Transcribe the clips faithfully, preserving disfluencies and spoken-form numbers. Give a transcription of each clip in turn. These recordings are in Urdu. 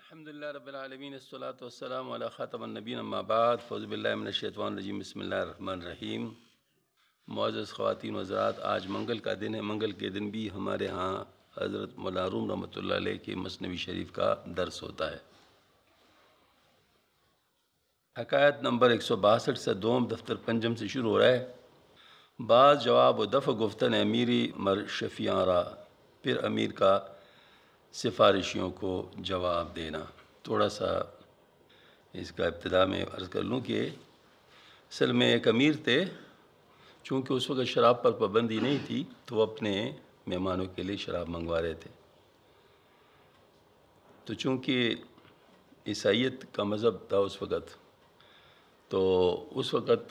الحمد للہ رب العالمین الصلاۃ والسلام علی خاتم النبیین اما بعد فاعوذ باللہ من الشیطان الرجیم بسم اللہ الرحمن الرحیم۔ معزز خواتین و حضرات، آج منگل کا دن ہے۔ منگل کے دن بھی ہمارے ہاں حضرت مولانا روم رحمۃ اللہ علیہ کے مثنوی شریف کا درس ہوتا ہے۔ حکایت نمبر ایک سو باسٹھ سے دوم دفتر پنجم سے شروع ہو رہا ہے۔ بعض جواب و دفع گفتن امیری مر شفیاں را، پھر امیر کا سفارشیوں کو جواب دینا۔ تھوڑا سا اس کا ابتدا میں عرض کر لوں کہ اصل میں ایک امیر تھے، چونکہ اس وقت شراب پر پابندی نہیں تھی تو وہ اپنے مہمانوں کے لیے شراب منگوا رہے تھے۔ تو چونکہ عیسائیت کا مذہب تھا اس وقت، تو اس وقت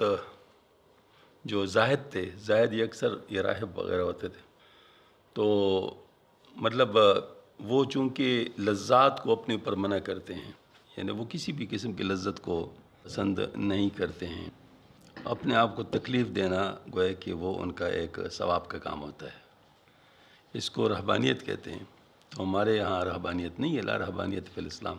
جو زاہد تھے، زاہد یہ اکثر یہ راہب وغیرہ ہوتے تھے، تو مطلب وہ چونکہ لذات کو اپنے اوپر منع کرتے ہیں، یعنی وہ کسی بھی قسم کی لذت کو پسند نہیں کرتے ہیں۔ اپنے آپ کو تکلیف دینا گویا کہ وہ ان کا ایک ثواب کا کام ہوتا ہے۔ اس کو رہبانیت کہتے ہیں۔ تو ہمارے یہاں رہبانیت نہیں ہے، لا رہبانیت فی الاسلام۔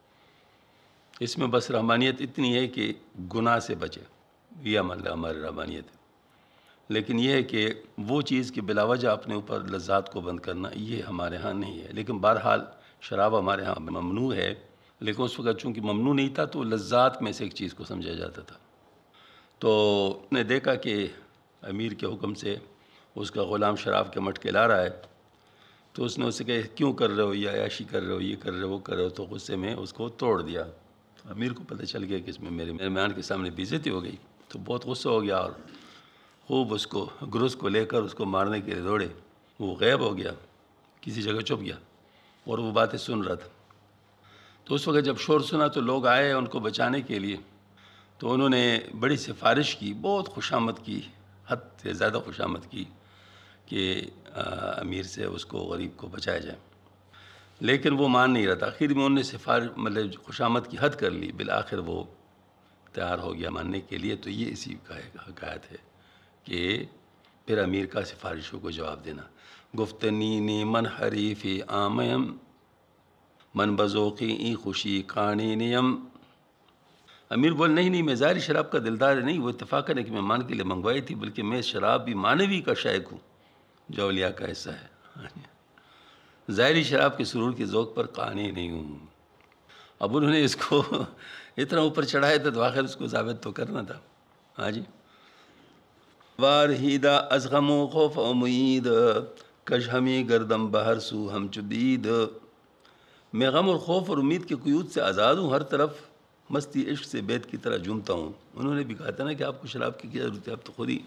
اس میں بس رحمانیت اتنی ہے کہ گناہ سے بچے، یہ عمل ہماری رحمانیت ہے۔ لیکن یہ ہے کہ وہ چیز کہ بلا وجہ اپنے اوپر لذات کو بند کرنا، یہ ہمارے ہاں نہیں ہے۔ لیکن بہرحال شراب ہمارے ہاں ممنوع ہے، لیکن اس وقت چونکہ ممنوع نہیں تھا تو لذات میں سے ایک چیز کو سمجھا جاتا تھا۔ تو نے دیکھا کہ امیر کے حکم سے اس کا غلام شراب کے مٹکے لا رہا ہے، تو اس نے اسے کہا کیوں کر رہے ہو، یہ عیاشی کر رہے ہو، یہ کر رہے ہو، وہ کر رہے ہو، تو غصے میں اس کو توڑ دیا۔ امیر کو پتہ چل گیا کہ اس میں میرے مہمان کے سامنے بے عزتی ہو گئی، تو بہت غصہ ہو گیا اور خوب اس کو گرز کو لے کر اس کو مارنے کے لیے دوڑے۔ وہ غائب ہو گیا، کسی جگہ چھپ گیا اور وہ باتیں سن رہا تھا۔ تو اس وقت جب شور سنا تو لوگ آئے ان کو بچانے کے لیے، تو انہوں نے بڑی سفارش کی، بہت خوشامد کی، حد سے زیادہ خوشامد کی کہ امیر سے اس کو غریب کو بچایا جائے، لیکن وہ مان نہیں رہا تھا۔ آخر میں انہوں نے سفارش مطلب خوشامد کی حد کر لی، بالآخر وہ تیار ہو گیا ماننے کے لیے۔ تو یہ اسی کا حکایت ہے کہ پھر امیر کا سفارشوں کو جواب دینا۔ گفتنی نی من حریفی آمیم، من بذوقی ای خوشی کانی نیم۔ امیر بول نہیں نہیں میں ظاہری شراب کا دلدار نہیں، وہ اتفاقاً ایک مہمان کے لیے منگوائی تھی، بلکہ میں شراب بھی معنوی کا شائق ہوں جو اولیاء کا حصہ ہے، ظاہری شراب کے سرور کے ذوق پر قانی نہیں ہوں۔ اب انہوں نے اس کو اتنا اوپر چڑھایا تھا تو آخر اس کو ثابت تو کرنا تھا۔ ہاں جی، وارہیدہ از غم و خوف امید، کش ہمی گردم بہر سو ہم چبید۔ میں غم اور خوف اور امید کے قیود سے آزاد ہوں، ہر طرف مستی عشق سے بیت کی طرح جھومتا ہوں۔ انہوں نے بھی کہا تھا نا کہ آپ کو شراب کی کیا ضرورت ہے، آپ تو خود ہی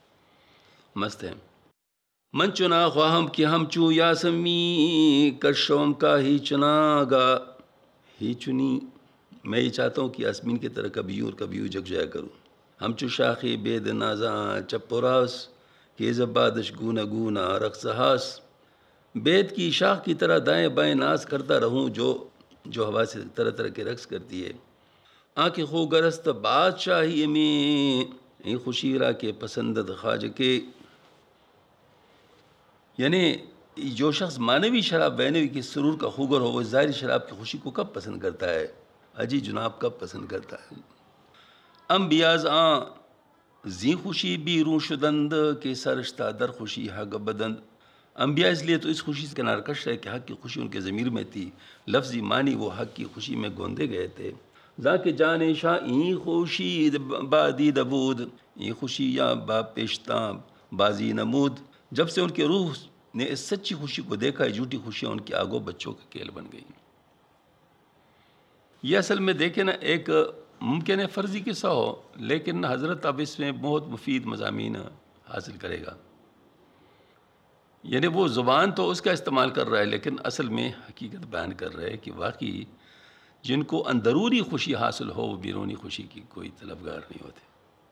مست ہیں۔ من چنا خواہم کہ ہم چوں یاسمی، کشوم کا ہی چنا گا ہی چنی۔ میں یہ چاہتا ہوں کہ یاسمین کی طرح کبھی یوں اور کبھی یوں جگ جایا کروں۔ ہم چو شاخی بید نازاں چپوراس، کہ زبادش گونا گونا رقص ہاس۔ بید کی شاخ کی طرح دائیں بائیں ناز کرتا رہوں جو جو ہوا سے طرح طرح کے رقص کرتی ہے۔ آنکھ خو گرست بادشاہی میں، این خوشی را کے پسندد خواجہ کے۔ یعنی جو شخص معنوی شراب بینوی کے سرور کا خوگر ہو، وہ ظاہری شراب کی خوشی کو کب پسند کرتا ہے؟ اجی جناب کب پسند کرتا ہے؟ ام بیاز آن زی خوشی بیرون شدند، کہ سرشتہ در خوشی حق بدند۔ انبیاء اس لیے تو اس خوشی سے کنار کش ہے کہ حق کی خوشی ان کے ضمیر میں تھی، لفظی معنی وہ حق کی خوشی میں گوندے گئے تھے۔ ذاکہ جان شاہ این خوشی بادی دبود، این خوشی یا با پیشتاں بازی نمود۔ جب سے ان کے روح نے اس سچی خوشی کو دیکھا، جھوٹی خوشیاں ان کے آگوں بچوں کا کھیل بن گئی۔ یہ اصل میں دیکھیں نا، ایک ممکن ہے فرضی قصہ ہو، لیکن حضرت اب اس میں بہت مفید مضامین حاصل کرے گا۔ یعنی وہ زبان تو اس کا استعمال کر رہا ہے، لیکن اصل میں حقیقت بیان کر رہا ہے کہ واقعی جن کو اندرونی خوشی حاصل ہو وہ بیرونی خوشی کی کوئی طلبگار نہیں ہوتے۔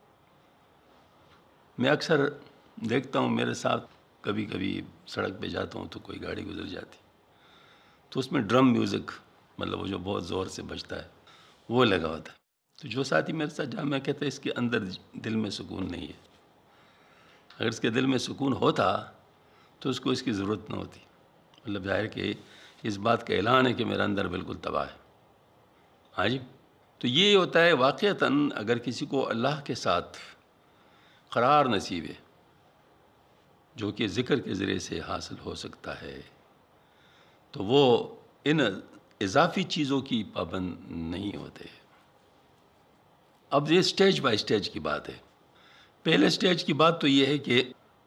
میں اکثر دیکھتا ہوں، میرے ساتھ کبھی کبھی سڑک پہ جاتا ہوں تو کوئی گاڑی گزر جاتی تو اس میں ڈرم میوزک، مطلب وہ جو بہت زور سے بجتا ہے، وہ لگا ہوتا ہے۔ تو جو ساتھی میرے ساتھ جہاں میں کہتا ہے اس کے اندر دل میں سکون نہیں ہے۔ اگر اس کے دل میں سکون ہوتا تو اس کو اس کی ضرورت نہ ہوتی۔ مطلب ظاہر کہ اس بات کا اعلان ہے کہ میرا اندر بالکل تباہ ہے. ہاں جی. تو یہ ہوتا ہے واقعتاً اگر کسی کو اللہ کے ساتھ قرار نصیب ہے جو کہ ذکر کے ذریعے سے حاصل ہو سکتا ہے تو وہ ان اضافی چیزوں کی پابند نہیں ہوتے. اب یہ سٹیج بائی سٹیج کی بات ہے. پہلے سٹیج کی بات تو یہ ہے کہ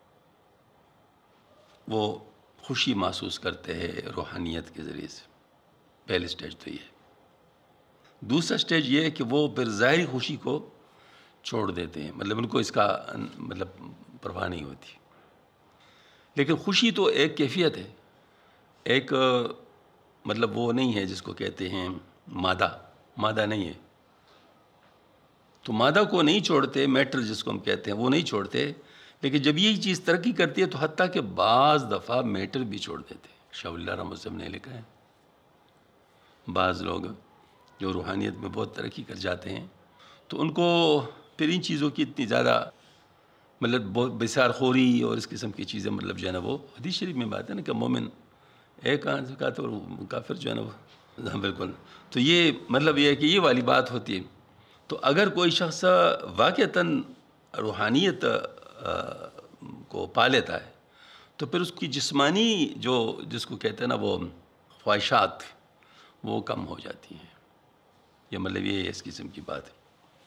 وہ خوشی محسوس کرتے ہیں روحانیت کے ذریعے سے. پہلے سٹیج تو یہ ہے. دوسرا سٹیج یہ ہے کہ وہ پھر ظاہری خوشی کو چھوڑ دیتے ہیں، مطلب ان کو اس کا مطلب پرواہ نہیں ہوتی. لیکن خوشی تو ایک کیفیت ہے، ایک مطلب وہ نہیں ہے جس کو کہتے ہیں مادہ مادہ نہیں ہے. تو مادہ کو نہیں چھوڑتے، میٹر جس کو ہم کہتے ہیں وہ نہیں چھوڑتے. لیکن جب یہی چیز ترقی کرتی ہے تو حتیٰ کہ بعض دفعہ میٹر بھی چھوڑ دیتے. شاہ ولی اللہ رحمۃ اللہ نے لکھا ہے بعض لوگ جو روحانیت میں بہت ترقی کر جاتے ہیں تو ان کو پھر ان چیزوں کی اتنی زیادہ مطلب بہت بسار خوری اور اس قسم کی چیزیں مطلب جو ہے نا وہ حدیث شریف میں بات ہے نا کہ مومن ایک آنکھ سے کہتے اور کافر جو ہے نا وہ بالکل. تو یہ مطلب یہ ہے کہ یہ والی بات ہوتی ہے. تو اگر کوئی شخص واقعتاً روحانیت کو پا لیتا ہے تو پھر اس کی جسمانی جو جس کو کہتے ہیں نا وہ خواہشات وہ کم ہو جاتی ہیں. یہ مطلب یہ اس قسم کی بات ہے.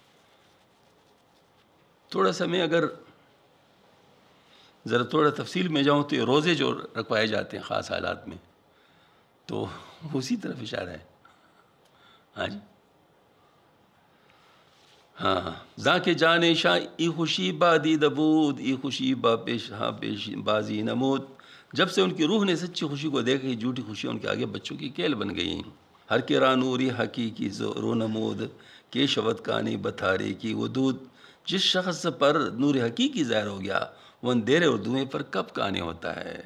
تھوڑا سا میں اگر ذرا تھوڑا تفصیل میں جاؤں تو یہ روزے جو رکھوائے جاتے ہیں خاص حالات میں تو اسی طرف اشارہ ہے. ہاں جی. ہاں ذا کے جانے شاہ ای خوشی با دید بود ای خوشی با پیش ہاں پیش بازی نمود. جب سے ان کی روح نے سچی خوشی کو دیکھی جھوٹی خوشی ان کے آگے بچوں کی کیل بن گئی. ہر کے رانوری حقیقی رو نمود کے شوت کانی بتھارے کی ودود. جس شخص پر نور حقیقی ظاہر ہو گیا وہ اندھیرے اور دھوئیں پر کب کانے ہوتا ہے.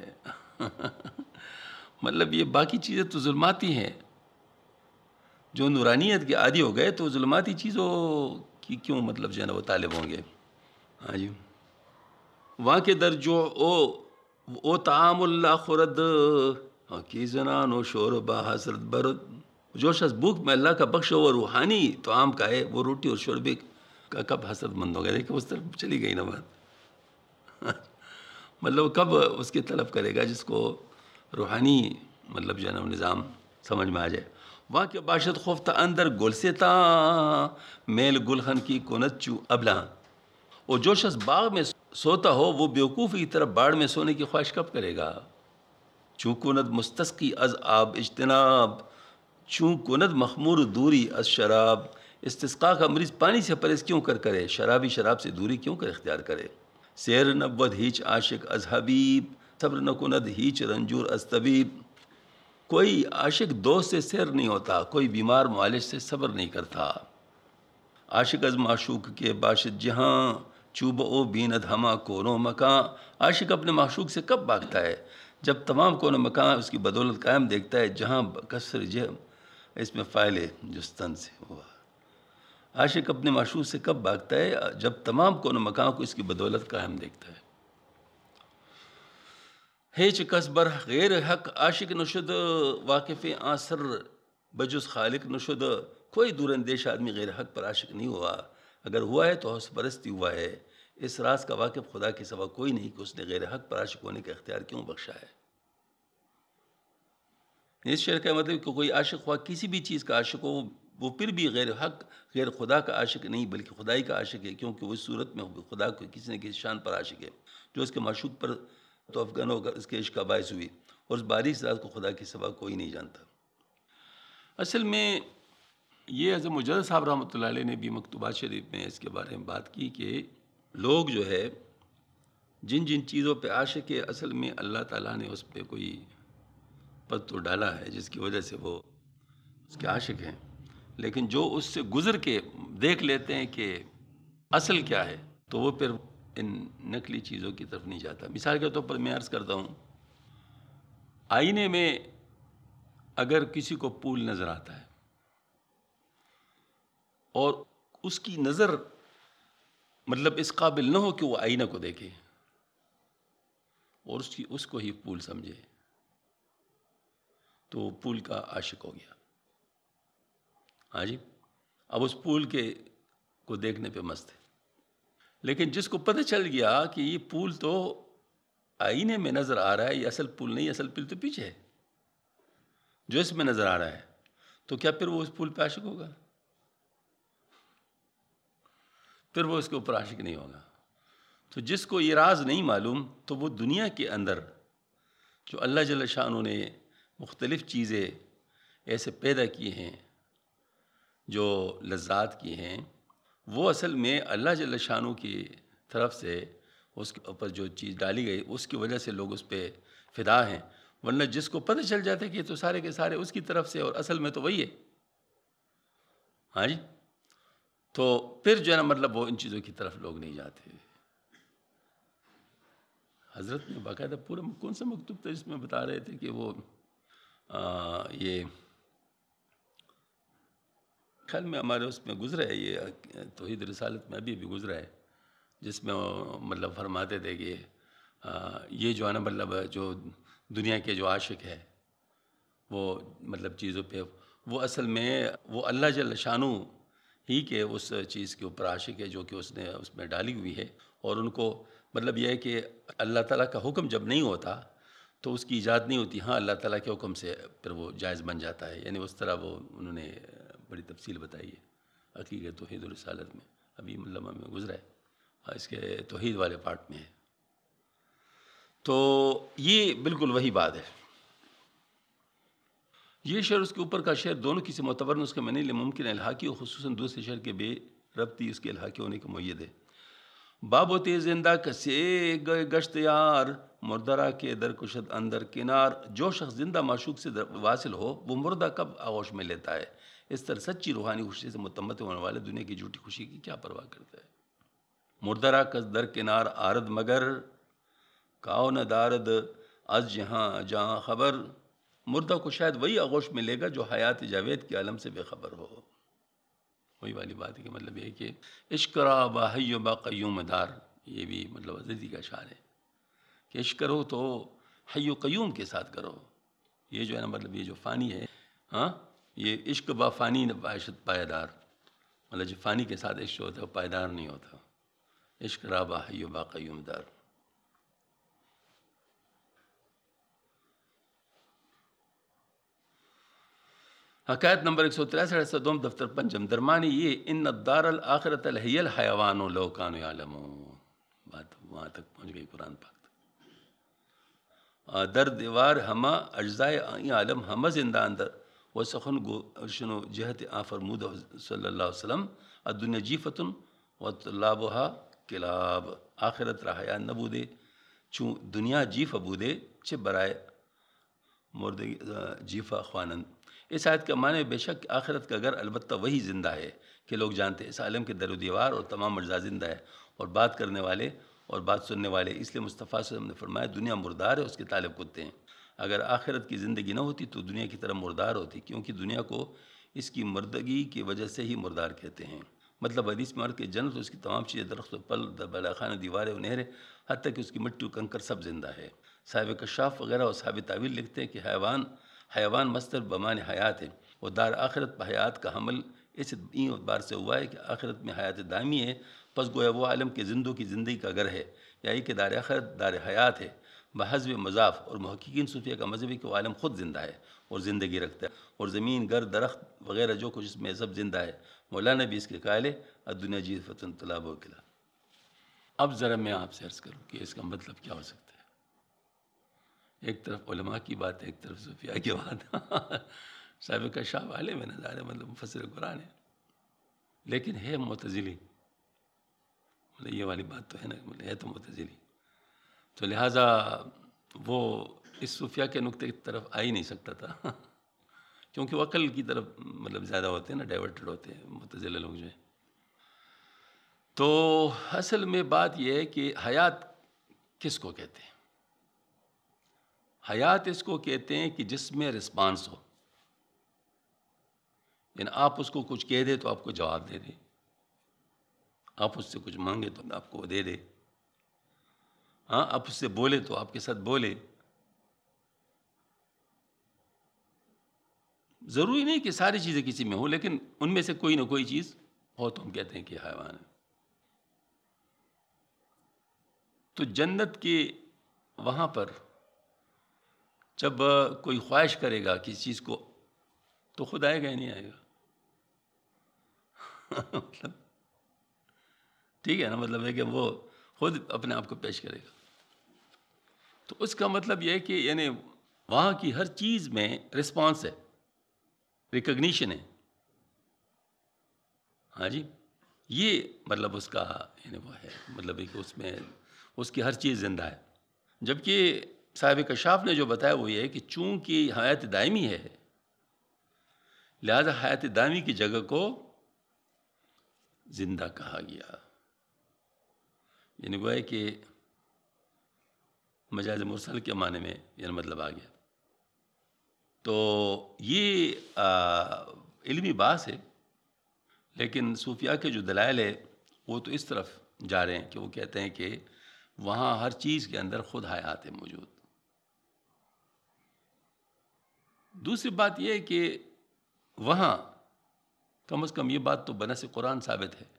مطلب یہ باقی چیزیں تو ظلماتی ہیں، جو نورانیت کے عادی ہو گئے تو ظلماتی چیزوں کی کیوں مطلب جو ہے نا وہ طالب ہوں گے. ہاں جی. وہاں کے در جو او او طعام اللہ خورد کی زنان و شور با حسرت برد. جو شخص بھوک میں اللہ کا بخش و روحانی طعام کا ہے وہ روٹی اور شوربے کا کب حسرت مند ہو گیا. دیکھیں اس طرف چلی گئی نا بات. مطلب کب اس کی طلب کرے گا جس کو روحانی مطلب جو ہے نا نظام سمجھ میں آ جائے. وہاں کے باشد خفتہ اندر گل سے تا میل گلخن کی کنت چو ابلا. اور جو شخص باغ میں سوتا ہو وہ بیوقوفی کی طرف باڑ میں سونے کی خواہش کب کرے گا. چوں کند مستسقی از آب اجتناب چوں کند مخمور دوری از شراب. استسقاء کا مریض پانی سے پرہیز کیوں کر کرے، شرابی شراب سے دوری کیوں کر اختیار کرے. سیر نبود ہیچ عاشق از حبیب صبر نہ کند ہیچ رنجور از طبیب. کوئی عاشق دوست سے سیر نہیں ہوتا، کوئی بیمار معالج سے صبر نہیں کرتا. عاشق از معشوق کے باشد جہاں چوب او بیند ہما کونو مکان. عاشق اپنے معشوق سے کب بھاگتا ہے جب تمام کونو مکان اس کی بدولت قائم دیکھتا ہے. جہاں کسر جہم اس میں فائل جستن سے ہوا. عاشق اپنے معشوق سے کب بھاگتا ہے جب تمام کونو مکان کو اس کی بدولت قائم دیکھتا ہے. ہیچ کس بر غیر حق عاشق نشد واقف آنسر بجز خالق نشد. کوئی دور اندیش آدمی غیر حق پر عاشق نہیں ہوا، اگر ہوا ہے تو حوث پرستی ہوا ہے. اس راز کا واقف خدا کے سوا کوئی نہیں کہ اس نے غیر حق پر عاشق ہونے کا اختیار کیوں بخشا ہے. اس شعر کا مطلب کہ کوئی عاشق ہوا کسی بھی چیز کا عاشق ہو وہ پھر بھی غیر حق غیر خدا کا عاشق نہیں بلکہ خدائی کا عاشق ہے، کیونکہ وہ اس صورت میں خدا کو کسی نہ کسی شان پر عاشق ہے جو اس کے معشوق پر تو افغان ہو کر اس کے عشق کا باعث ہوئی، اور اس باریک راز کو خدا کے سوا کوئی نہیں جانتا. اصل میں یہ حضرت مجدد صاحب رحمۃ اللہ علیہ نے بھی مکتوبات شریف میں اس کے بارے میں بات کی کہ لوگ جو ہے جن جن چیزوں پہ عاشق ہے اصل میں اللہ تعالیٰ نے اس پہ کوئی پتو ڈالا ہے جس کی وجہ سے وہ اس کے عاشق ہیں، لیکن جو اس سے گزر کے دیکھ لیتے ہیں کہ اصل کیا ہے تو وہ پھر ان نقلی چیزوں کی طرف نہیں جاتا. مثال کے طور پر میں عرض کرتا ہوں، آئینے میں اگر کسی کو پھول نظر آتا ہے اور اس کی نظر مطلب اس قابل نہ ہو کہ وہ آئینہ کو دیکھے اور اس کی اس کو ہی پھول سمجھے تو پھول کا عاشق ہو گیا. ہاں جی. اب اس پھول کے کو دیکھنے پہ مست ہے. لیکن جس کو پتہ چل گیا کہ یہ پھول تو آئینے میں نظر آ رہا ہے، یہ اصل پھول نہیں، اصل پھول تو پیچھے ہے جو اس میں نظر آ رہا ہے، تو کیا پھر وہ اس پھول پہ عاشق ہوگا؟ پھر وہ اس کے اوپر عاشق نہیں ہوگا. تو جس کو یہ راز نہیں معلوم، تو وہ دنیا کے اندر جو اللہ جل شانہ نے مختلف چیزیں ایسے پیدا کی ہیں، جو لذات کی ہیں، وہ اصل میں اللہ جل شانہ کی طرف سے اس کے اوپر جو چیز ڈالی گئی اس کی وجہ سے لوگ اس پہ فدا ہیں. ورنہ جس کو پتہ چل جاتا ہے کہ یہ تو سارے کے سارے اس کی طرف سے اور اصل میں تو وہی ہے. ہاں جی. تو پھر جو ہے نا مطلب وہ ان چیزوں کی طرف لوگ نہیں جاتے. حضرت نے باقاعدہ پورا کون سا مکتوب تھا جس میں بتا رہے تھے کہ وہ آ, یہ خیال میں ہمارے اس میں گزرا ہے، یہ توحید رسالت میں ابھی بھی گزرا ہے، جس میں وہ مطلب فرماتے تھے کہ یہ جو ہے نا مطلب جو دنیا کے جو عاشق ہے وہ مطلب چیزوں پہ، وہ اصل میں وہ اللہ جل شانہ ہی کے اس چیز کے اوپر عاشق ہے جو کہ اس نے اس میں ڈالی ہوئی ہے. اور ان کو مطلب یہ ہے کہ اللہ تعالیٰ کا حکم جب نہیں ہوتا تو اس کی ایجاد نہیں ہوتی. ہاں اللہ تعالیٰ کے حکم سے پھر وہ جائز بن جاتا ہے. یعنی اس طرح وہ انہوں نے بڑی تفصیل بتائی ہے حقیقت توحید و رسالت میں، ابھی مطلب ہمیں گزرا ہے اس کے توحید والے پارٹ میں ہے. تو یہ بالکل وہی بات ہے. یہ شعر اس کے اوپر کا شعر دونوں کسی معتبر نسخے میں نہیں، لیکن ممکن ہے الحاقی اور خصوصاً دوسرے شعر کے بے ربطی اس کے الحاقی ہونے کا مؤید ہے. باب ہوتے زندہ کسے گئے گشت یار، مردرا کے در کشد اندر کنار. جو شخص زندہ معشوق سے واصل ہو وہ مردہ کب آغوش میں لیتا ہے. اس طرح سچی روحانی خوشی سے متمتع ہونے والے دنیا کی جھوٹی خوشی کی کیا پرواہ کرتا ہے. مردرا کس در کنار آرد مگر، کاؤ نہ دارد از جہاں جہاں خبر. مردہ کو شاید وہی آغوش میں لے گا جو حیات جاوید کے عالم سے بے خبر ہو. وہی والی بات ہے کہ مطلب یہ ہے کہ عشق را با حی و با قیوم دار. یہ بھی مطلب عزیزی کا اشعار ہے کہ عشق کرو تو حی و قیوم کے ساتھ کرو. یہ جو ہے نا مطلب یہ جو فانی ہے، ہاں یہ عشق با فانی نہ باشد پائیدار. مطلب جو فانی کے ساتھ عشق ہوتا ہے وہ پائیدار نہیں ہوتا. عشق را با حی و با قیوم دار. حکایت نمبر ایک سو تریسٹھ سے دوم دفتر پنجم درمانی یہ ان الدار الاخرت الحی الحیوان لو کانوا یعلمون. بات وہاں تک پہنچ گئی قرآن پاک. در دیوار ہما اجزائے عالم ہما زندہ اندر و سخن گوشن و جہت آ فرمود صلی اللہ علیہ وسلم الدنیا جیفتن و طلابها کلاب. آخرت رہایا نبودے چون دنیا جیف بودے چھ برائے مردگی جیفا خوانند. اس آیت کا معنی بے شک آخرت کا گھر البتہ وہی زندہ ہے کہ لوگ جانتے ہیں. اس عالم کے در و دیوار اور تمام اجزاء زندہ ہے اور بات کرنے والے اور بات سننے والے. اس لیے مصطفیٰ صلی اللہ علیہ وسلم نے فرمایا دنیا مردار ہے، اس کے طالب کتے ہیں. اگر آخرت کی زندگی نہ ہوتی تو دنیا کی طرح مردار ہوتی، کیونکہ دنیا کو اس کی مردگی کی وجہ سے ہی مردار کہتے ہیں. مطلب حدیث میں کہ جنت اس کی تمام چیزیں درخت و پل بالاخانہ دیواریں و نہریں حتیٰ کہ اس کی مٹی و کنکر سب زندہ ہے. صاحب کشاف وغیرہ اور صاحب تعویل لکھتے ہیں کہ حیوان حیوان مصدر بمان حیات ہے اور دار آخرت پہ حیات کا حمل اس اعتبار سے ہوا ہے کہ آخرت میں حیات دائمی ہے. پس گویا وہ عالم کے زندوں کی زندگی کا گھر ہے، یعنی کہ دار آخرت دار حیات ہے بحسب مضاف. اور محققین صوفیہ کا مذہب ہے کہ وہ عالم خود زندہ ہے اور زندگی رکھتا ہے، اور زمین گھر درخت وغیرہ جو کچھ اس میں سب زندہ ہے. مولانا بھی اس کے قائل ہے الدنیا جیفتن طلاب و کلاب. اب ذرا میں آپ سے عرض کروں کہ اس کا مطلب کیا ہو سکتا ہے. ایک طرف علماء کی بات ہے، ایک طرف صوفیاء کی بات. صاحب کا شاہ والے میں نظر ہے مطلب مفسر قرآن ہے، لیکن ہے معتزلی. مطلب یہ والی بات تو ہے نا، مطلب ہے تو معتزلی. تو لہٰذا وہ اس صوفیاء کے نقطے کی طرف آ ہی نہیں سکتا تھا کیونکہ وہ عقل کی طرف مطلب زیادہ ہوتے ہیں نا، ڈائیورٹڈ ہوتے ہیں معتزلہ لوگ جو ہیں. تو اصل میں بات یہ ہے کہ حیات کس کو کہتے ہیں. حیات اس کو کہتے ہیں کہ جس میں رسپانس ہو، یعنی آپ اس کو کچھ کہہ دے تو آپ کو جواب دے دے، آپ اس سے کچھ مانگے تو آپ کو دے دے، ہاں آپ اس سے بولے تو آپ کے ساتھ بولے. ضروری نہیں کہ ساری چیزیں کسی میں ہوں، لیکن ان میں سے کوئی نہ کوئی چیز ہو تو ہم کہتے ہیں کہ حیوان ہے۔ تو جنت کے وہاں پر جب کوئی خواہش کرے گا کسی چیز کو تو خود آئے گا یا نہیں آئے گا؟ مطلب ٹھیک ہے نا، مطلب ہے کہ وہ خود اپنے آپ کو پیش کرے گا۔ تو اس کا مطلب یہ ہے کہ یعنی وہاں کی ہر چیز میں رسپانس ہے، ریکگنیشن ہے۔ ہاں جی، یہ مطلب اس کا یعنی وہ ہے، مطلب ہے کہ اس میں اس کی ہر چیز زندہ ہے۔ جبکہ صاحب کشاف نے جو بتایا وہ یہ ہے کہ چونکہ حیات دائمی ہے، لہذا حیات دائمی کی جگہ کو زندہ کہا گیا، یعنی وہ ہے کہ مجاز مرسل کے معنی میں یعنی مطلب آ گیا۔ تو یہ علمی بحث ہے، لیکن صوفیاء کے جو دلائل ہے وہ تو اس طرف جا رہے ہیں کہ وہ کہتے ہیں کہ وہاں ہر چیز کے اندر خود حیات ہے موجود۔ دوسری بات یہ ہے کہ وہاں کم از کم یہ بات تو بنص قرآن ثابت ہے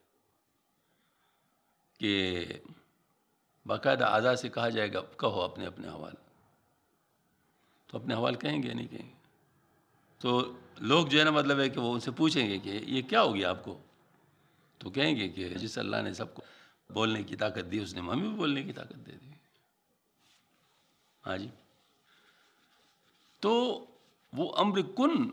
کہ باقاعدہ اعضاء سے کہا جائے گا کہو اپنے اپنے حوال، تو اپنے حوال کہیں گے یا نہیں کہیں گے؟ تو لوگ جو ہے نا مطلب ہے کہ وہ ان سے پوچھیں گے کہ یہ کیا ہو گیا آپ کو، تو کہیں گے کہ جس اللہ نے سب کو بولنے کی طاقت دی اس نے ہمیں بھی بولنے کی طاقت دے دی۔ ہاں جی، تو وہ امر کن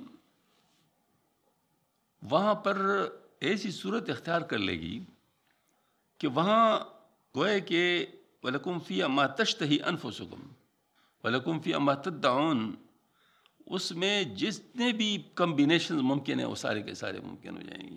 وہاں پر ایسی صورت اختیار کر لے گی کہ وہاں گوئے کہ وَلَكُمْ فِيهَا مَا تَشْتَهِي أَنفُسُكُمْ وَلَكُمْ فِيهَا مَا تَدَّعُونَ، اس میں جتنے بھی کمبینیشنز ممکن ہیں وہ سارے کے سارے ممکن ہو جائیں گی۔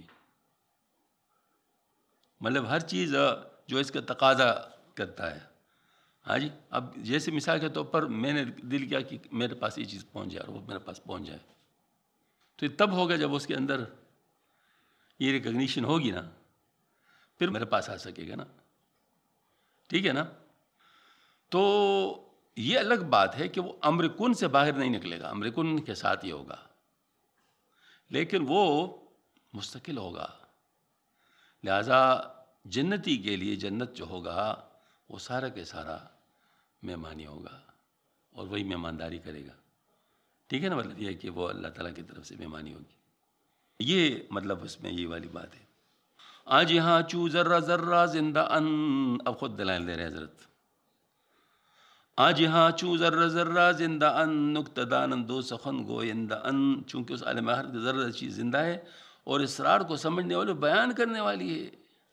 مطلب ہر چیز جو اس کا تقاضا کرتا ہے۔ ہاں جی، اب جیسے مثال کے طور پر میں نے دل کیا کہ میرے پاس یہ چیز پہنچ جائے اور وہ میرے پاس پہنچ جائے، تو یہ تب ہوگا جب اس کے اندر یہ ریکگنیشن ہوگی نا، پھر میرے پاس آ سکے گا نا، ٹھیک ہے نا۔ تو یہ الگ بات ہے کہ وہ امر کن سے باہر نہیں نکلے گا، امر کن کے ساتھ ہی ہوگا، لیکن وہ مستقل ہوگا۔ لہذا جنتی کے لیے جنت جو ہوگا وہ سارا کے سارا مہمانی ہوگا اور وہی مہمانداری کرے گا، ٹھیک ہے نا۔ مطلب یہ ہے کہ وہ اللہ تعالیٰ کی طرف سے مہمانی ہوگی، یہ مطلب اس میں یہ والی بات ہے۔ آج یہاں چو ذرہ ذرہ زندہ ان، اب خود دلائل دے رہے حضرت۔ آج یہاں چوں ذرہ ذرہ زندہ ان، نکتہ دانند دو سخن گویندہ ان، چونکہ اس عالم ہر ذرہ چیز زندہ ہے اور اسرار کو سمجھنے والے بیان کرنے والی ہے،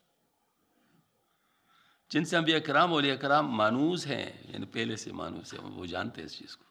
جن سے انبیاء کرام اولیاء کرام مانوس ہیں، یعنی پہلے سے مانوس ہیں، وہ جانتے ہیں اس چیز کو۔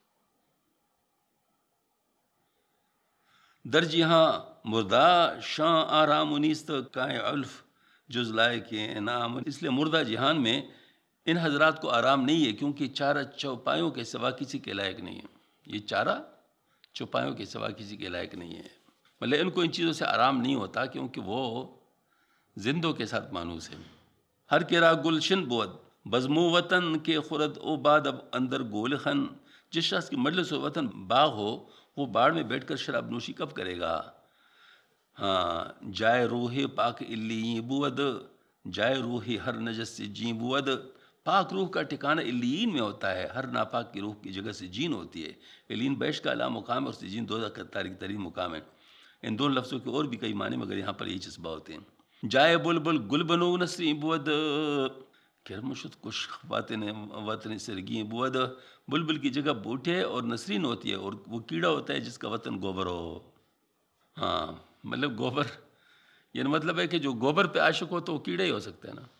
درج یہاں مردہ شاں آرام و نیست کائیں علف جز لائے کے انعام، اس لیے مردہ جہان میں ان حضرات کو آرام نہیں ہے، کیونکہ چارہ چوپایوں کے سوا کسی کے لائق نہیں ہے۔ یہ چارہ چوپایوں کے سوا کسی کے لائق نہیں ہے، مطلب ان کو ان چیزوں سے آرام نہیں ہوتا، کیونکہ وہ زندوں کے ساتھ مانوس ہیں۔ ہر کرا گلشن بود بزمو وطن کے خورد او باد اب اندر گول خن، جس شخص کی مجلس و وطن باغ ہو وہ باڑ میں بیٹھ کر شراب نوشی کب کرے گا؟ ہاں، جائے روح پاک علیین بود، جائے روح ہر نجس سے جین بود، پاک روح کا ٹھکانہ علیین میں ہوتا ہے، ہر ناپاک کی روح کی جگہ سے جین ہوتی ہے۔ علیین بیش کا اعلیٰ مقام ہے اور سجین دوزخ کا تاریک ترین مقام ہے۔ ان دونوں لفظوں کے اور بھی کئی معنی مگر یہاں پر یہی چسبہ ہوتے ہیں۔ جائے بلبل گل بنو نسری بود، کرمشت کش وطن وطن سرگی بود، بلبل کی جگہ بوٹے اور نسرین ہوتی ہے اور وہ کیڑا ہوتا ہے جس کا وطن گوبر ہو۔ ہاں، مطلب گوبر یعنی مطلب ہے کہ جو گوبر پہ عاشق ہو تو وہ کیڑا ہی ہو سکتا ہے نا،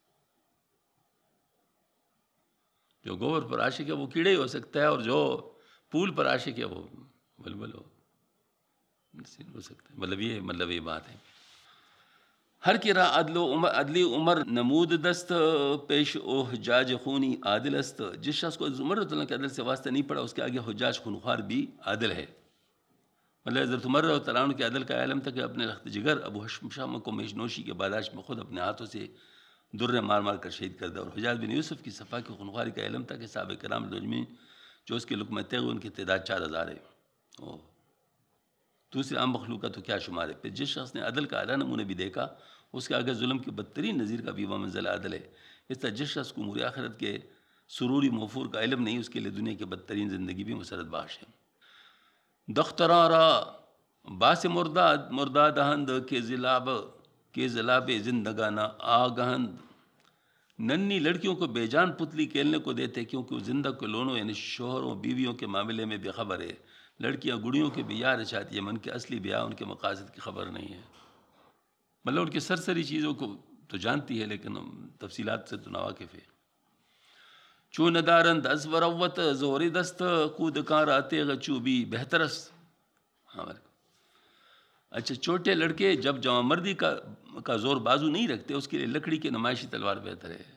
جو گوبر پر عاشق ہے وہ کیڑا ہی ہو سکتا ہے، اور جو پھول پر عاشق ہے وہ بلبل ہو نسرین ہو سکتا ہے۔ مطلب یہ مطلب یہ بات ہے۔ ہر کرا عدل و عمر عدلی عمر نمود دست، پیش او حجاج خونی عادل است، جس شخص کو عمر رضی اللہ عنہ کے عدل سے واسطہ نہیں پڑا اس کے آگے حجاج خونخوار بھی عادل ہے۔ مطلب حضرت عمر رضی اللہ عنہ کے عدل کا علم تھا کہ اپنے رخت جگر ابو حشم کو میش نوشی کے باداشت میں خود اپنے ہاتھوں سے درے مار مار کر شہید کر دیا، اور حجاج بن یوسف کی صفا کی خونخواری کا علم تھا کہ صحابہ کرام رجمین جو اس کے لقمہ تیغ ان کی تعداد چار ہزار ہے۔ اوہ دوسرے عام مخلوق کا تو کیا شمار ہے. پھر جس شخص نے عدل کا اعلیٰ نمونہ بھی دیکھا اس کے آگے ظلم کے بدترین نظیر کا بھی وہ منزل عدل ہے. اس طرح جس شخص کو امور آخرت کے سروری موفور کا علم نہیں اس کے لیے دنیا کی بدترین زندگی بھی مسرت باش ہے. دخترارا باس مرداد مرداد ہند کے ضلاب کے ضلاب زندگانہ آگہند. ننھی لڑکیوں کو بے جان پتلی کھیلنے کو دیتے کیونکہ وہ زندہ کلونوں یعنی شوہروں بیویوں کے معاملے میں بے خبر ہے. لڑکیاں گڑیوں کے بھی یار چاہتی ہیں من کے اصلی بیاہ ان کے مقاصد کی خبر نہیں ہے. مطلب ان کی سرسری چیزوں کو تو جانتی ہے لیکن تفصیلات سے تو ناواقف ہے. چون دارند از وروت زوری دست کود کار آتے چوبی بہترست. ہاں اچھا چھوٹے لڑکے جب جوان مردی کا کا زور بازو نہیں رکھتے اس کے لیے لکڑی کی نمائشی تلوار بہتر ہے.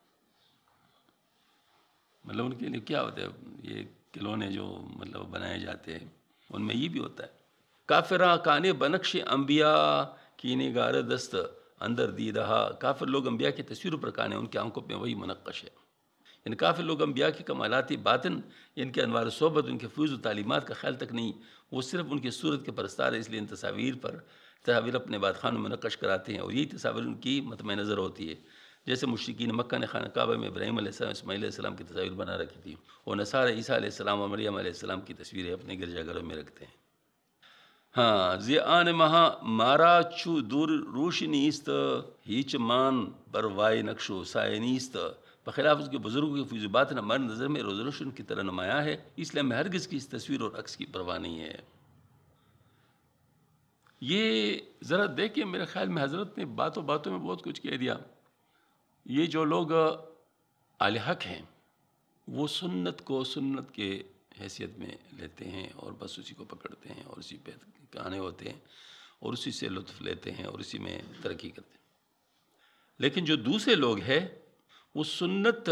مطلب ان کے لیے کیا ہوتا ہے یہ کھلونے جو مطلب بنائے جاتے ہیں ان میں یہ بھی ہوتا ہے. کافراں کانے بنقش انبیاء کی نگار دست اندر دی رہا. کافر لوگ انبیاء کی تصویروں پر کانے ان کی آنکھوں پہ وہی منقش ہے. یعنی کافر لوگ انبیاء کی کمالاتی باطن ان کے انوار صحبت ان کے فیض و تعلیمات کا خیال تک نہیں. وہ صرف ان کی صورت کے پرستار ہے اس لیے ان تصاویر پر تصاویر اپنے بات خانوں میں نقش کراتے ہیں اور یہی تصاویر ان کی مطمع نظر ہوتی ہے. جیسے مشرکین مکہ نے خانہ کعبہ میں ابراہیم علیہ السلام اسماعیل علیہ السلام کی تصاویر بنا رکھی تھی اور نصارہ عیسیٰ علیہ السلام اور مریم علیہ السلام کی تصویریں اپنے گرجا گھروں میں رکھتے ہیں. ہاں زی آن مہا مارا چو دور روشنیست ہیچ مان بروائے نقشو سائے نیست. بخلاف اس کے بزرگوں کی فیض باطن ہماری نظر میں روز روشن کی طرح نمایاں ہے اس لیے ہمیں ہرگز کی اس تصویر اور عکس کی پرواہ نہیں ہے. یہ ذرا دیکھیں میرے خیال میں حضرت نے باتوں باتوں میں بہت کچھ کہہ دیا. یہ جو لوگ اہل حق ہیں وہ سنت کو سنت کے حیثیت میں لیتے ہیں اور بس اسی کو پکڑتے ہیں اور اسی پہ گانے ہوتے ہیں اور اسی سے لطف لیتے ہیں اور اسی میں ترقی کرتے ہیں. لیکن جو دوسرے لوگ ہیں وہ سنت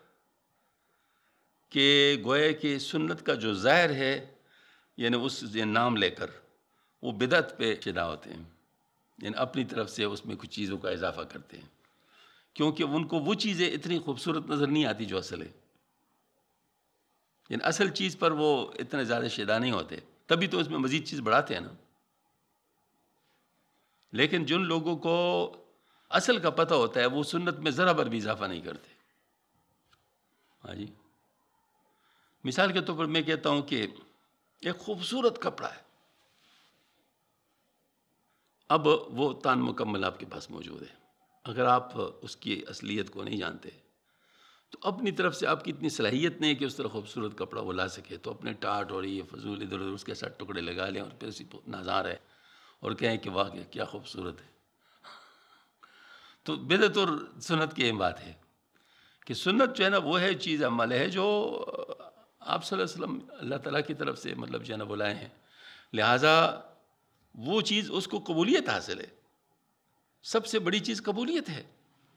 کے گوئے کہ سنت کا جو ظاہر ہے یعنی اس نام لے کر وہ بدعت پہ شدہ ہوتے ہیں. یعنی اپنی طرف سے اس میں کچھ چیزوں کا اضافہ کرتے ہیں کیونکہ ان کو وہ چیزیں اتنی خوبصورت نظر نہیں آتی جو اصل ہے. یعنی اصل چیز پر وہ اتنے زیادہ شدہ نہیں ہوتے تبھی تو اس میں مزید چیز بڑھاتے ہیں نا. لیکن جن لوگوں کو اصل کا پتہ ہوتا ہے وہ سنت میں ذرا بر بھی اضافہ نہیں کرتے. ہاں جی مثال کے طور پر میں کہتا ہوں کہ ایک خوبصورت کپڑا ہے اب وہ تان مکمل آپ کے پاس موجود ہے. اگر آپ اس کی اصلیت کو نہیں جانتے تو اپنی طرف سے آپ کی اتنی صلاحیت نہیں ہے کہ اس طرح خوبصورت کپڑا وہ لا سکے تو اپنے ٹاٹ اور یہ فضول ادھر ادھر اس کے ساتھ ٹکڑے لگا لیں اور پھر اسی نظار ہے اور کہیں کہ واہ کیا خوبصورت ہے. تو بدعت اور سنت کی اہم بات ہے کہ سنت جو ہے نا وہ ہے چیز عمل ہے جو آپ صلی اللہ علیہ وسلم اللہ تعالیٰ کی طرف سے مطلب جو ہے نا بلائے ہیں. لہٰذا وہ چیز اس کو قبولیت حاصل ہے. سب سے بڑی چیز قبولیت ہے.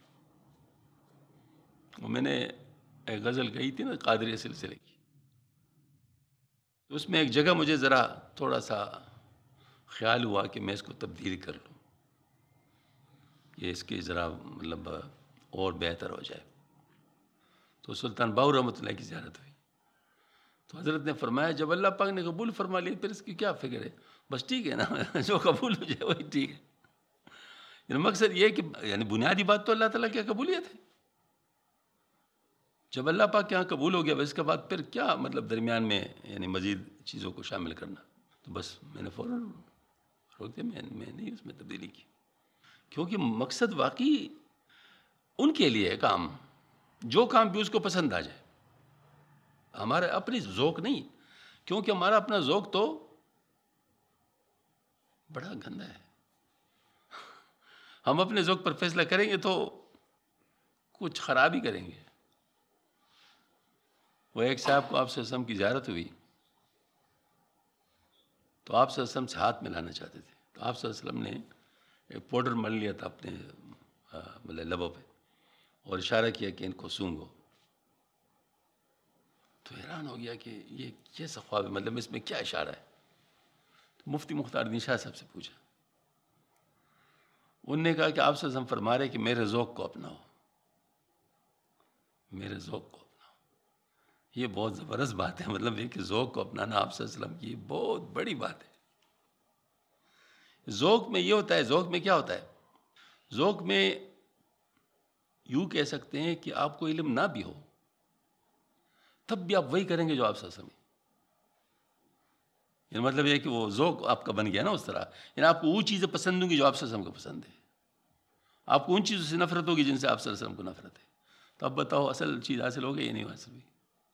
وہ میں نے ایک غزل کہی تھی نا قادریہ سلسلے کی اس میں ایک جگہ مجھے ذرا تھوڑا سا خیال ہوا کہ میں اس کو تبدیل کر لوں یہ اس کی ذرا مطلب اور بہتر ہو جائے. تو سلطان باہو رحمۃ اللہ کی زیارت ہوئی تو حضرت نے فرمایا جب اللہ پاک نے قبول فرما لی پھر اس کی کیا فکر ہے بس ٹھیک ہے نا جو قبول ہو جائے وہی ٹھیک ہے. یعنی مقصد یہ کہ یعنی بنیادی بات تو اللہ تعالیٰ کی قبولیت ہے. جب اللہ پاک کے یہاں قبول ہو گیا بس اس کے بعد پھر کیا مطلب درمیان میں یعنی مزید چیزوں کو شامل کرنا. تو بس میں نے فوراً روک دیا میں میں نہیں اس میں تبدیلی کی کیونکہ مقصد واقعی ان کے لیے ہے کام جو کام بھی اس کو پسند آ جائے. ہمارا اپنی ذوق نہیں کیونکہ ہمارا اپنا ذوق تو بڑا گندا ہے. ہم اپنے ذوق پر فیصلہ کریں گے تو کچھ خراب ہی کریں گے. وہ ایک صاحب کو آپ صلی اللہ علیہ وسلم کی زیارت ہوئی تو آپ صلی اللہ علیہ وسلم سے ہاتھ ملانا چاہتے تھے تو آپ صلی اللہ علیہ وسلم نے ایک پاؤڈر مل لیا تھا اپنے مطلب لبوں پہ اور اشارہ کیا کہ ان کو سونگھو. تو حیران ہو گیا کہ یہ کیسا خواب ہے مطلب اس میں کیا اشارہ ہے. تو مفتی مختار الدین شاہ صاحب سے پوچھا انہوں نے کہا کہ آپ صلی اللہ علیہ وسلم فرما رہے کہ میرے ذوق کو اپناؤ میرے ذوق کو اپناؤ. یہ بہت زبردست بات ہے مطلب یہ کہ ذوق کو اپنانا آپ صلی اللہ علیہ وسلم کی بہت بڑی بات ہے. ذوق میں یہ ہوتا ہے، ذوق میں کیا ہوتا ہے؟ ذوق میں یوں کہہ سکتے ہیں کہ آپ کو علم نہ بھی ہو تب بھی آپ وہی کریں گے جو آپ سے سمجھ، یعنی مطلب یہ کہ وہ ذوق آپ کا بن گیا نا اس طرح، یعنی آپ کو وہ چیزیں پسند ہوں گی جو آپ صلی اللہ علیہ وسلم کو پسند ہے، آپ کو ان چیزوں سے نفرت ہوگی جن سے آپ صلی اللہ علیہ وسلم کو نفرت ہے. تو اب بتاؤ اصل چیز حاصل ہو گئی یا نہیں حاصل ہوئی؟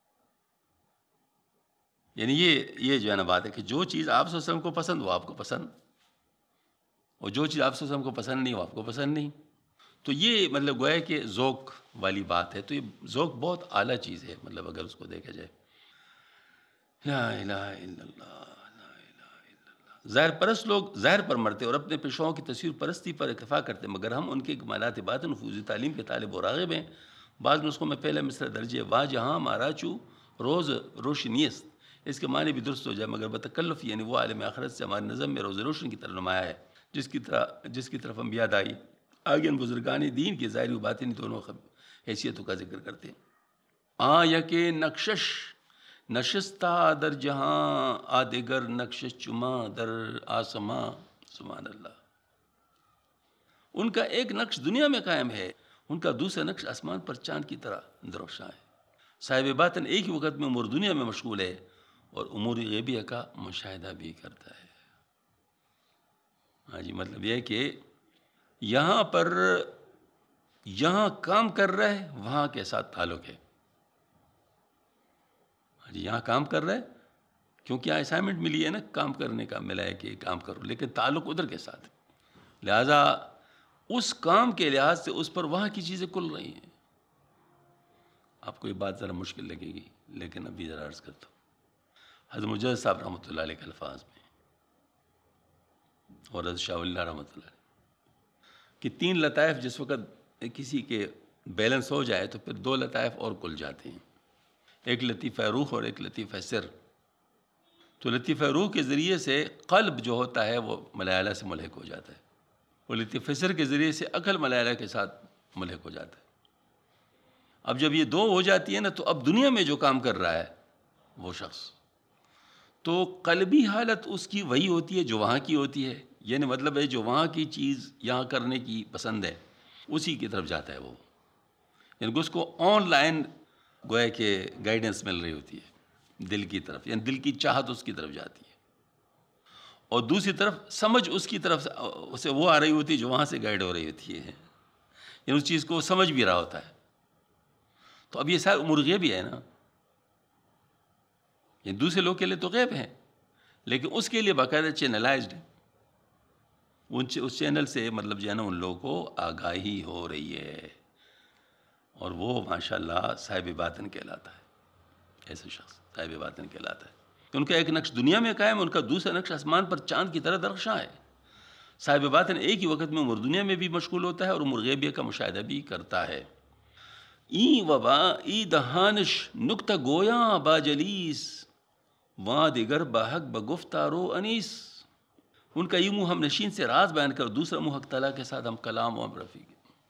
یعنی یہ یہ جو ہے نا بات ہے کہ جو چیز آپ صلی اللہ علیہ وسلم کو پسند وہ آپ کو پسند، اور جو چیز آپ صلی اللہ علیہ وسلم کو پسند نہیں وہ آپ کو پسند نہیں. تو یہ مطلب گویا کہ ذوق والی بات ہے. تو یہ ذوق بہت اعلیٰ چیز ہے، مطلب اگر اس کو دیکھا جائے. لا الہ الا اللہ لا الہ الا اللہ. ظاہر پرست لوگ ظاہر پر مرتے اور اپنے پیشواؤں کی تصویر پرستی پر اکتفا کرتے، مگر ہم ان کے کمالات باطن نفوذی تعلیم کے طالب و راغب ہیں. بعض نسخوں میں پہلے مصرع درجے واہ جہاں مارا چو روز روشنیست، اس کے معنی بھی درست ہو جائے مگر بتکلف، یعنی وہ عالم آخرت سے ہمارے نظم میں روز روشن کی طرف نمایاں ہے، جس کی طرح جس کی طرف انبیاء دائی آگے ان بزرگان دین کے ظاہری و باطنی دونوں حیثیتوں کا ذکر کرتے ہیں. آ یک نقشش نشستہ در جہاں آدگر نقشش چما در آسماں. سبحان اللہ. ان کا ایک نقش دنیا میں قائم ہے، ان کا دوسرا نقش آسمان پر چاند کی طرح درخشاں ہے. صاحب باطن ایک ہی وقت میں امور دنیا میں مشغول ہے اور امور غیبیہ کا مشاہدہ بھی کرتا ہے. ہاں جی، مطلب یہ ہے کہ یہاں پر یہاں کام کر رہا ہے وہاں کے ساتھ تعلق ہے. ہاں جی، یہاں کام کر رہا ہے کیونکہ یہاں اسائنمنٹ ملی ہے نا، کام کرنے کا ملا ہے کہ کام کرو، لیکن تعلق ادھر کے ساتھ ہے. لہٰذا اس کام کے لحاظ سے اس پر وہاں کی چیزیں کھل رہی ہیں. آپ کو یہ بات ذرا مشکل لگے گی لیکن ابھی ذرا عرض کرتا ہوں. حضرت مجدد صاحب رحمۃ اللہ علیہ کے الفاظ میں اور حضرت شاہ ولی اللہ رحمۃ اللہ علیہ کہ تین لطائف جس وقت کسی کے بیلنس ہو جائے تو پھر دو لطائف اور کھل جاتے ہیں، ایک لطیفہ روح اور ایک لطیفہ سر. تو لطیفہ روح کے ذریعے سے قلب جو ہوتا ہے وہ ملائلہ سے ملحق ہو جاتا ہے، اور لطیفہ سر کے ذریعے سے عقل ملائلہ کے ساتھ ملحق ہو جاتا ہے. اب جب یہ دو ہو جاتی ہے نا تو اب دنیا میں جو کام کر رہا ہے وہ شخص، تو قلبی حالت اس کی وہی ہوتی ہے جو وہاں کی ہوتی ہے، یعنی مطلب ہے جو وہاں کی چیز یہاں کرنے کی پسند ہے اسی کی طرف جاتا ہے وہ، یعنی کہ اس کو آن لائن گویا کہ گائیڈنس مل رہی ہوتی ہے دل کی طرف، یعنی دل کی چاہت اس کی طرف جاتی ہے، اور دوسری طرف سمجھ اس کی طرف سے وہ آ رہی ہوتی ہے جو وہاں سے گائیڈ ہو رہی ہوتی ہے، یعنی اس چیز کو سمجھ بھی رہا ہوتا ہے. تو اب یہ سارے امور غیب ہی ہے نا، یہ دوسرے لوگ کے لیے تو غیب ہیں لیکن اس کے لیے باقاعدہ چینلائزڈ ہے. اس چینل سے مطلب جو ہے نا ان لوگوں کو آگاہی ہو رہی ہے، اور وہ ماشاءاللہ صاحب باطن کہلاتا ہے. ایسے شخص صاحب باطن کہلاتا ہے. ان کا ایک نقش دنیا میں قائم، ان کا دوسرا نقش آسمان پر چاند کی طرح درخشاں ہے. صاحب باطن ایک ہی وقت میں امور دنیا میں بھی مشغول ہوتا ہے اور امور غیبیہ کا مشاہدہ بھی کرتا ہے. ای وبا ای دہانش نکتہ گویاں با جلیس وہاں دیگر باحق بگفتارو انیس. ان کا یہ منہ ہم نشین سے راز بیان کر، دوسرا منہ حق تعالیٰ کے ساتھ ہم کلام و ہم رفیق.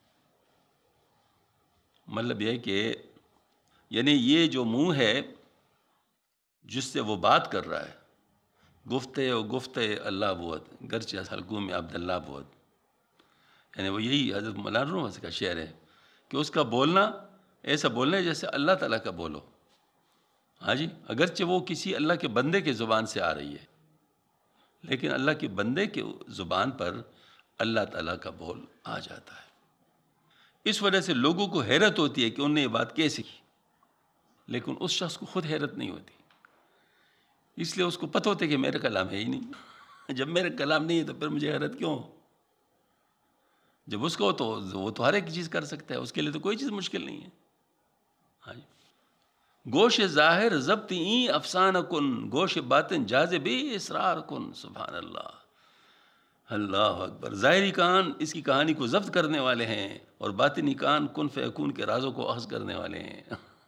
مطلب یہ ہے کہ یعنی یہ جو منہ ہے جس سے وہ بات کر رہا ہے، گفتے و گفتے اللہ بہت گرچہ حلقوں میں عبداللہ بہت، یعنی وہ یہی حضرت مولانا روم کا شعر ہے کہ اس کا بولنا ایسا بولنا ہے جیسے اللہ تعالیٰ کا بولو. ہاں جی، اگرچہ وہ کسی اللہ کے بندے کے زبان سے آ رہی ہے لیکن اللہ کے بندے کے زبان پر اللہ تعالیٰ کا بول آ جاتا ہے. اس وجہ سے لوگوں کو حیرت ہوتی ہے کہ انہوں نے یہ بات کیسے کی، لیکن اس شخص کو خود حیرت نہیں ہوتی، اس لیے اس کو پتہ ہوتا ہے کہ میرا کلام ہے ہی نہیں. جب میرا کلام نہیں ہے تو پھر مجھے حیرت کیوں؟ جب اس کو تو وہ تو ہر ایک چیز کر سکتا ہے، اس کے لیے تو کوئی چیز مشکل نہیں ہے. ہاں جی، گوش ظاہر ضبط این افسانہ کن، گوش باطن جاذب اسرار کن. سبحان اللہ، اللہ اکبر. ظاہری کان اس کی کہانی کو ضبط کرنے والے ہیں اور باطنی کان کن فیکون کے رازوں کو اخذ کرنے والے ہیں.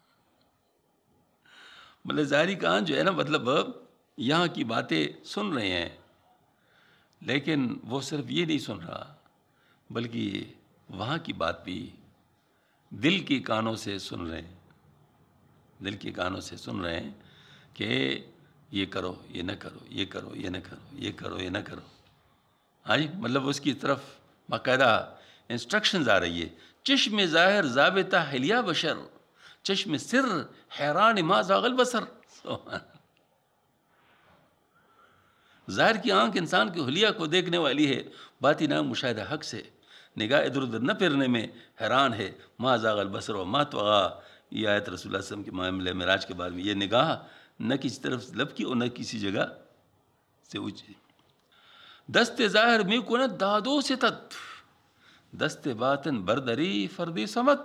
مطلب ظاہری کان جو ہے نا مطلب یہاں کی باتیں سن رہے ہیں لیکن وہ صرف یہ نہیں سن رہا بلکہ وہاں کی بات بھی دل کی کانوں سے سن رہے ہیں، دل کی کانوں سے سن رہے ہیں کہ یہ کرو یہ نہ کرو، یہ کرو یہ نہ کرو، یہ کرو یہ نہ کرو. ہاں جی، مطلب اس کی طرف باقاعدہ انسٹرکشنز آ رہی ہے. چشم ظاہر ضابطہ حلیہ بشر، چشم سر حیران ما زاغ البصر. ظاہر کی آنکھ انسان کی حلیہ کو دیکھنے والی ہے، باطن آنکھ مشاہدہ حق سے نگاہ ادھر ادھر نہ پھرنے میں حیران ہے. ما زاغ البصر و ما طغی، یہ آیت رسول اللہ صلی اللہ علیہ وسلم کے معاملے معراج کے بعد میں، یہ نگاہ نہ کسی طرف لب کی اور نہ کسی جگہ سے اونچی. دست ظاہر می کند دادو ستت، دست باطن بردری فردی سمت.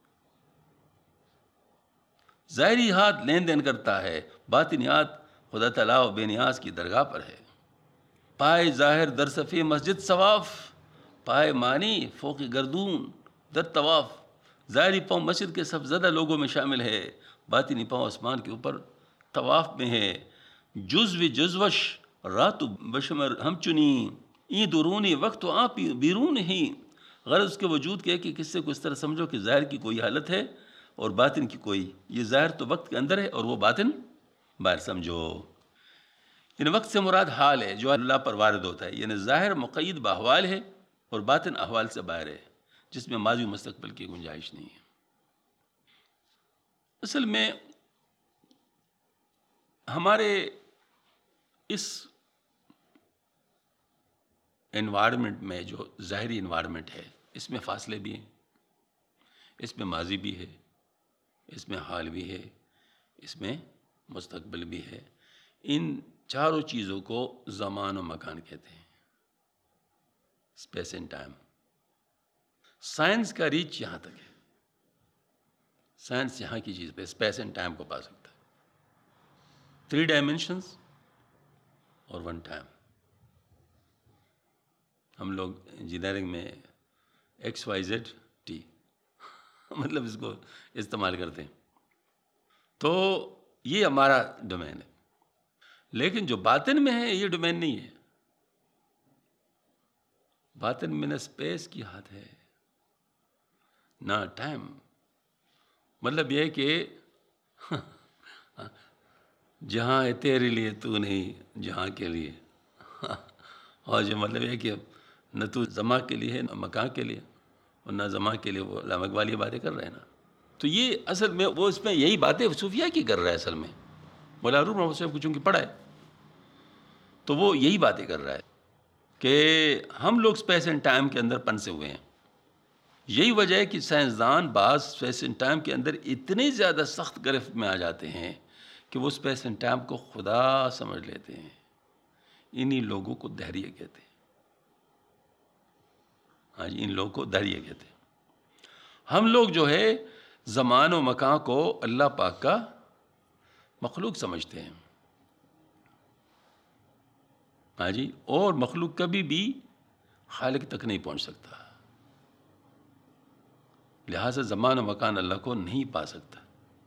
ظاہری ہاتھ لین دین کرتا ہے، باطنی ہاتھ خدا تعالیٰ و بے نیاز کی درگاہ پر ہے. پائے ظاہر در صفی مسجد ثواف، پائے معنی فوق گردون در طواف. ظاہری پاؤں مسجد کے سب زدہ لوگوں میں شامل ہے، باطنی پاؤں آسمان کے اوپر طواف میں ہے. جزو جزوش رات بشمر ہم چنی، این درونی وقت و آپ بیرون ہی. غرض اس کے وجود کے کہ قصے کو اس طرح سمجھو کہ ظاہر کی کوئی حالت ہے اور باطن کی کوئی. یہ ظاہر تو وقت کے اندر ہے اور وہ باطن باہر سمجھو. یعنی وقت سے مراد حال ہے جو اللہ پر وارد ہوتا ہے، یعنی ظاہر مقید باحوال ہے اور باطن احوال سے باہر ہے جس میں ماضی و مستقبل کی گنجائش نہیں ہے. اصل میں ہمارے اس انوائرمنٹ میں جو ظاہری انوائرمنٹ ہے، اس میں فاصلے بھی ہیں، اس میں ماضی بھی ہے، اس میں حال بھی ہے، اس میں مستقبل بھی ہے. ان چاروں چیزوں کو زمان و مکان کہتے ہیں، اسپیس اینڈ ٹائم. سائنس کا ریچ یہاں تک ہے، سائنس یہاں کی چیز پہ اسپیس اینڈ ٹائم کو پا سکتا ہے. تھری ڈائمینشنز اور ون ٹائم. ہم لوگ انجینئرنگ میں ایکس وائی زیڈ ٹی مطلب اس کو استعمال کرتے ہیں. تو یہ ہمارا ڈومین ہے، لیکن جو باطن میں ہے یہ ڈومین نہیں ہے. باطن میں نہ اسپیس کی حد ہے نہ ٹائم. مطلب یہ کہ جہاں ہے تیرے لیے تو نہیں جہاں کے لیے. اور جو مطلب یہ کہ نہ تو زمان کے لیے ہے نہ مکان کے لیے اور نہ زمان کے لیے. وہ علامہ اقبال یہ باتیں کر رہے ہیں نا. تو یہ اصل میں وہ اس میں یہی باتیں صوفیہ کی کر رہا ہے. اصل میں مولا روم محمد صاحب کو چونکہ پڑھا ہے تو وہ یہی باتیں کر رہا ہے کہ ہم لوگ اسپیس اینڈ ٹائم کے اندر پنسے ہوئے ہیں. یہی وجہ ہے کہ سائنسدان بعض اسپیس اینڈ ٹائم کے اندر اتنے زیادہ سخت گرفت میں آ جاتے ہیں کہ وہ اسپیس اینڈ ٹائم کو خدا سمجھ لیتے ہیں. انہی لوگوں کو دہریہ کہتے ہیں. ہاں جی، ان لوگوں کو دہریہ کہتے ہیں. ہم لوگ جو ہے زمان و مکان کو اللہ پاک کا مخلوق سمجھتے ہیں. ہاں جی، اور مخلوق کبھی بھی خالق تک نہیں پہنچ سکتا، لہٰذا زمان و مکان اللہ کو نہیں پا سکتا.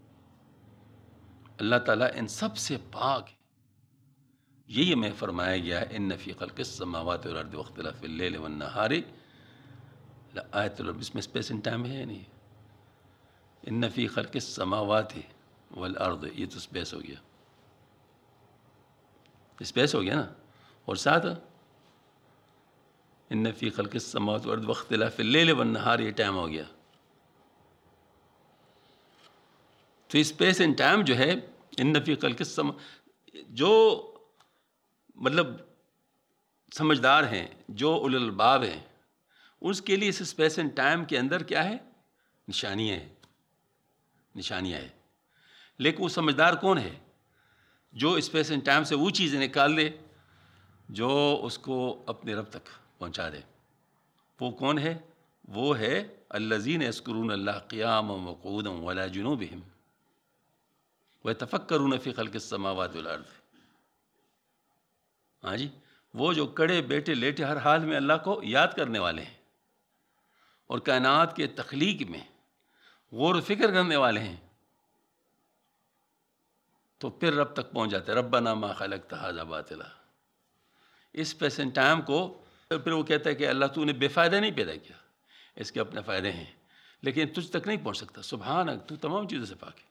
اللہ تعالیٰ ان سب سے پاک ہے. یہی ہمیں فرمایا گیا ہے ان فی خلق السماوات والارض واختلاف اللیل والنہار لآیات لرب. اس میں اسپیس اینڈ ٹائم ہے یا نہیں؟ ان فی خلق السماوات والارض، یہ تو اسپیس ہو گیا، اسپیس ہو گیا نا. اور ساتھ ان فی خلق السماوات والارض واختلاف اللیل والنہار، یہ ٹائم ہو گیا. تو اسپیس اینڈ ٹائم جو ہے ان فی خلق السما، جو مطلب سمجھدار ہیں، جو اولو الالباب ہیں، اس کے لیے اس اسپیس اینڈ ٹائم کے اندر کیا ہے؟ نشانیاں ہیں، نشانیاں ہیں. لیکن وہ سمجھدار کون ہے؟ جو اسپیس اینڈ ٹائم سے وہ چیزیں نکال دے جو اس کو اپنے رب تک پہنچا دے. وہ کون ہے؟ وہ ہے الذین یذکرون اللہ قیاما وقعودا وعلی جنوبہم ویتفکرون فی خلق السماوات والارض. ہاں جی، وہ جو کڑے بیٹھے لیٹے ہر حال میں اللہ کو یاد کرنے والے ہیں اور کائنات کے تخلیق میں غور و فکر کرنے والے ہیں، تو پھر رب تک پہنچ جاتے ہیں. ربنا ما خلقت ھذا باطلا. اس پیسنٹ ٹائم کو پھر وہ کہتا ہے کہ اللہ تو نے بے فائدہ نہیں پیدا کیا، اس کے اپنے فائدے ہیں، لیکن تجھ تک نہیں پہنچ سکتا. سبحانک، تو تمام چیزوں سے پاک ہے.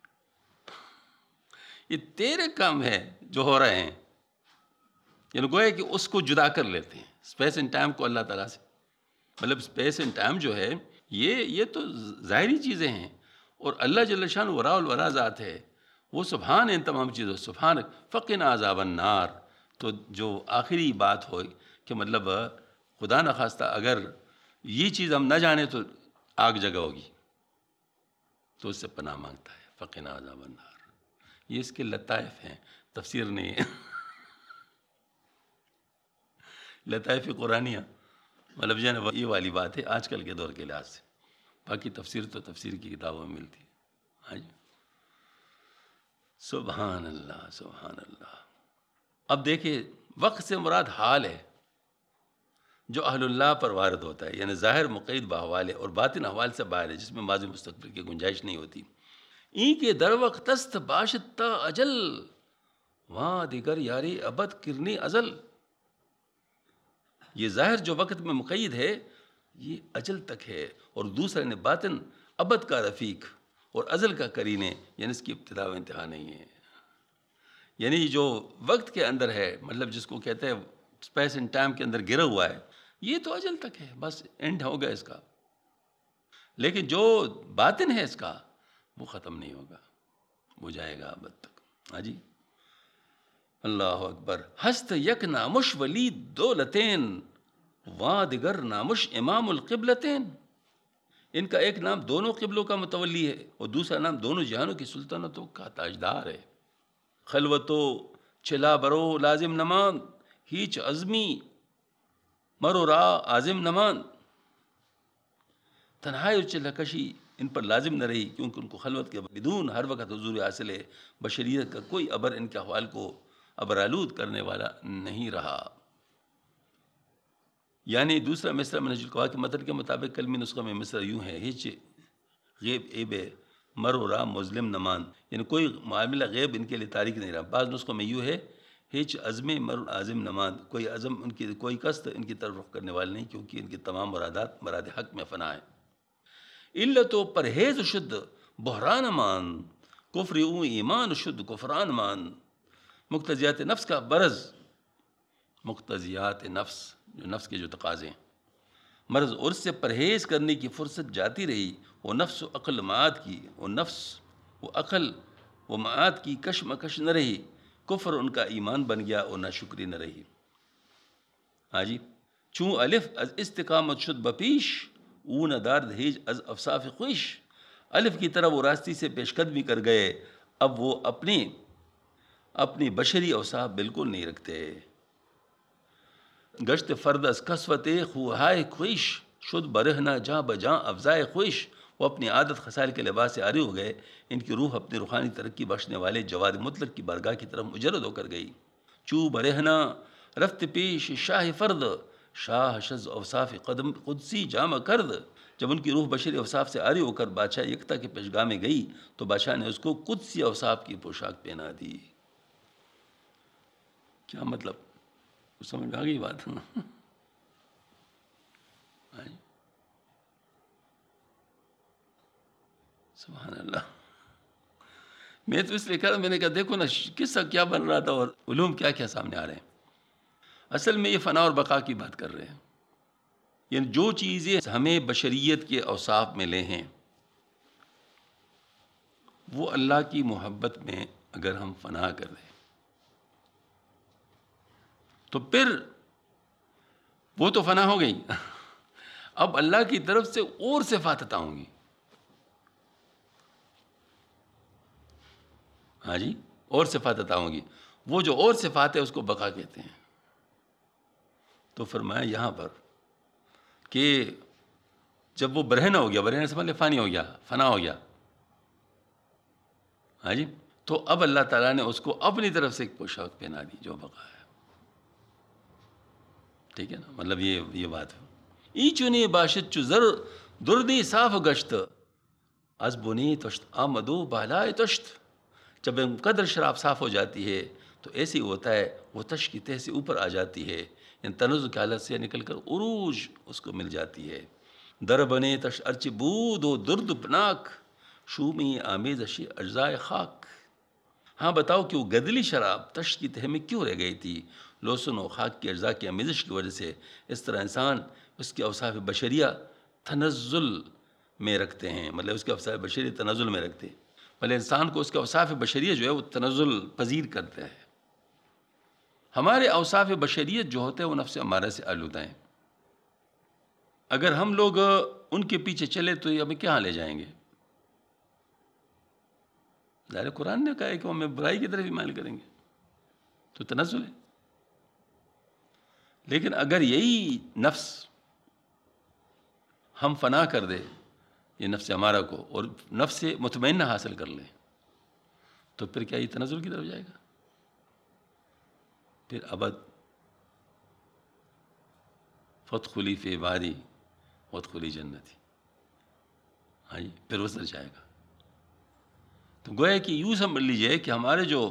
یہ تیرے کام ہے جو ہو رہے ہیں. یعنی گویا کہ اس کو جدا کر لیتے ہیں، اسپیس اینڈ ٹائم کو اللہ تعالیٰ سے، مطلب اسپیس اینڈ ٹائم جو ہے یہ یہ تو ظاہری چیزیں ہیں، اور اللہ جل شان وراء الورا ذات ہے، وہ سبحان ہے ان تمام چیزوں، سبحان فقنا عذاب النار۔ تو جو آخری بات ہو کہ مطلب خدا نخواستہ اگر یہ چیز ہم نہ جانیں تو آگ جگہ ہوگی، تو اس سے پناہ مانگتا ہے، فقنا عذاب النار۔ یہ اس کے لطائف ہیں، تفسیر نہیں ہے، لطائف قرآنیہ، مطلب جو ہے نا یہ والی بات ہے آج کل کے دور کے لحاظ سے، باقی تفسیر تو تفسیر کی کتابوں میں ملتی ہے۔ ہاں جی، سبحان اللہ سبحان اللہ۔ اب دیکھیں وقت سے مراد حال ہے جو اہل اللہ پر وارد ہوتا ہے، یعنی ظاہر مقید باحوال ہے اور باطن احوال سے باہر ہے، جس میں ماضی مستقبل کی گنجائش نہیں ہوتی۔ این کے در وقت است باشد تا اجل، وہاں دیگر یاری ابد کرنی ازل۔ یہ ظاہر جو وقت میں مقید ہے یہ اجل تک ہے، اور دوسرا نے باطن ابد کا رفیق اور ازل کا قرین ہے، یعنی اس کی ابتدا و انتہا نہیں ہے۔ یعنی جو وقت کے اندر ہے، مطلب جس کو کہتے ہیں اسپیس اینڈ ٹائم کے اندر گرا ہوا ہے، یہ تو اجل تک ہے، بس اینڈ ہو گیا اس کا، لیکن جو باطن ہے اس کا وہ ختم نہیں ہوگا، وہ جائے گا ابد تک۔ ہاں جی، اللہ اکبر۔ ہست یک نامش ولی دولتین، واں دگر نامش امام القبلتین۔ ان کا ایک نام دونوں قبلوں کا متولی ہے اور دوسرا نام دونوں جہانوں کی سلطنتوں کا تاجدار ہے۔ خلوتو چلا برو لازم نمان، ہیچ عزمی مرو را عازم نمان۔ تنہائی اور چلا کشی ان پر لازم نہ رہی، کیونکہ ان کو خلوت کے بدون ہر وقت حضور حاصل ہے، بشریت کا کوئی ابر ان کے احوال کو ابرآلود کرنے والا نہیں رہا۔ یعنی دوسرا مصرع منہج القواعد کے متن کے مطابق کلمی نسخہ میں مصرع یوں ہے، ہچ غیب ایب مر و را مظلم نمان، یعنی کوئی معاملہ غیب ان کے لیے تاریک نہیں رہا۔ بعض نسخوں میں یوں ہے، ہچ عزم مر عازم نمان، کوئی عزم ان کی کوئی قصد ان کی طرف رخ کرنے والے نہیں، کیونکہ ان کی تمام مرادات مراد حق میں فنا ہے۔ علت و پرہیز شد بحران مان، کفر او ایمان شد کفران مان۔ مقتضیات نفس کا برز، مقتضیات نفس جو نفس کے جو تقاضے ہیں، مرض اور اس سے پرہیز کرنے کی فرصت جاتی رہی، وہ نفس و عقل معاد کی، وہ نفس و عقل و معاد کی کشمکش نہ رہی، کفر ان کا ایمان بن گیا اور ناشکری نہ رہی۔ ہاں جی، چون الف از استقامت شد بپیش، او ندار دہیج از افصاف خویش۔ الف کی طرح وہ راستی سے پیش قدمی کر گئے، اب وہ اپنی اپنی بشری اوصاف بالکل نہیں رکھتے۔ گشت فرد از کسوت خوہائے خویش، شد برہنہ جاں بجاں افزائے خویش۔ وہ اپنی عادت خصال کے لباس سے عاری ہو گئے، ان کی روح اپنی روحانی ترقی بخشنے والے جواد مطلق کی بارگاہ کی طرف مجرد ہو کر گئی۔ چو برہنہ رفت پیش شاہ فرد، شاہ شز اوصاف قدم قدسی جامہ کرد۔ جب ان کی روح بشری اوصاف سے عاری ہو کر بادشاہ یکتا کے پیشگاہ میں گئی تو بادشاہ نے اس کو قدسی اوصاف کی پوشاک پہنا دی۔ کیا مطلب؟ سمجھ میں آ گئی بات؟ سبحان اللہ۔ میں تو اس لیے کہہ رہا ہوں، میں نے کہا دیکھو نا قصہ کیا بن رہا تھا اور علوم کیا کیا سامنے آ رہے ہیں۔ اصل میں یہ فنا اور بقا کی بات کر رہے ہیں، یعنی جو چیزیں ہمیں بشریت کے اوصاف میں لے ہیں، وہ اللہ کی محبت میں اگر ہم فنا کر دیں تو پھر وہ تو فنا ہو گئی، اب اللہ کی طرف سے اور صفات عطا ہوں گی۔ ہاں جی، اور صفات عطا ہوں گی، وہ جو اور صفات ہے اس کو بقا کہتے ہیں۔ تو فرمایا یہاں پر کہ جب وہ برہنہ ہو گیا، برہنہ سے مطلب فانی ہو گیا، فنا ہو گیا، ہاں جی، تو اب اللہ تعالیٰ نے اس کو اپنی طرف سے ایک پوشاک پہنا دی جو بقا ہے۔ ٹھیک ہے نا، مطلب یہ یہ بات ہے۔ ای چونی باشد چو زر دردی صاف گشت، از بنی تشت آمدو بالائے تشت۔ جب قدر شراب صاف ہو جاتی ہے تو ایسے ہی ہوتا ہے، وہ تش کی تہ سے اوپر آ جاتی ہے، یعنی تنزع کی حالت سے نکل کر عروج اس کو مل جاتی ہے۔ در بنے تش ارچ بود و درد پناک، شومی آمیز اشی اجزائے خاک۔ ہاں بتاؤ کہ وہ گدلی شراب تش کی تہ میں کیوں رہ گئی تھی؟ لوسن و خاک کی اجزاء کی آمیزش کی وجہ سے اس طرح انسان اس کے اوصاف بشریہ تنزل میں رکھتے ہیں، مطلب اس کے اوصاف بشریہ تنزل میں رکھتے ہیں، بھلے انسان کو اس کے اوصاف بشریہ جو ہے وہ تنزل پذیر کرتا ہے۔ ہمارے اوصاف بشریت جو ہوتے ہیں وہ نفس امارہ سے آلودہ ہیں۔ اگر ہم لوگ ان کے پیچھے چلے تو یہ ہمیں کہاں لے جائیں گے؟ ظاہر قرآن نے کہا ہے کہ وہ ہمیں برائی کی طرف ہی مائل کریں گے، تو تنزل ہے۔ لیکن اگر یہی نفس ہم فنا کر دے یہ نفس امارہ کو اور نفس مطمئنہ حاصل کر لیں تو پھر کیا یہ تنزل کی طرف جائے گا؟ پھر ابد فادخلی فی عبادی وادخلی جنتی، ہاں جی، پھر اس طرح جائے گا۔ تو گویا کہ یوں سمجھ لیجئے کہ ہمارے جو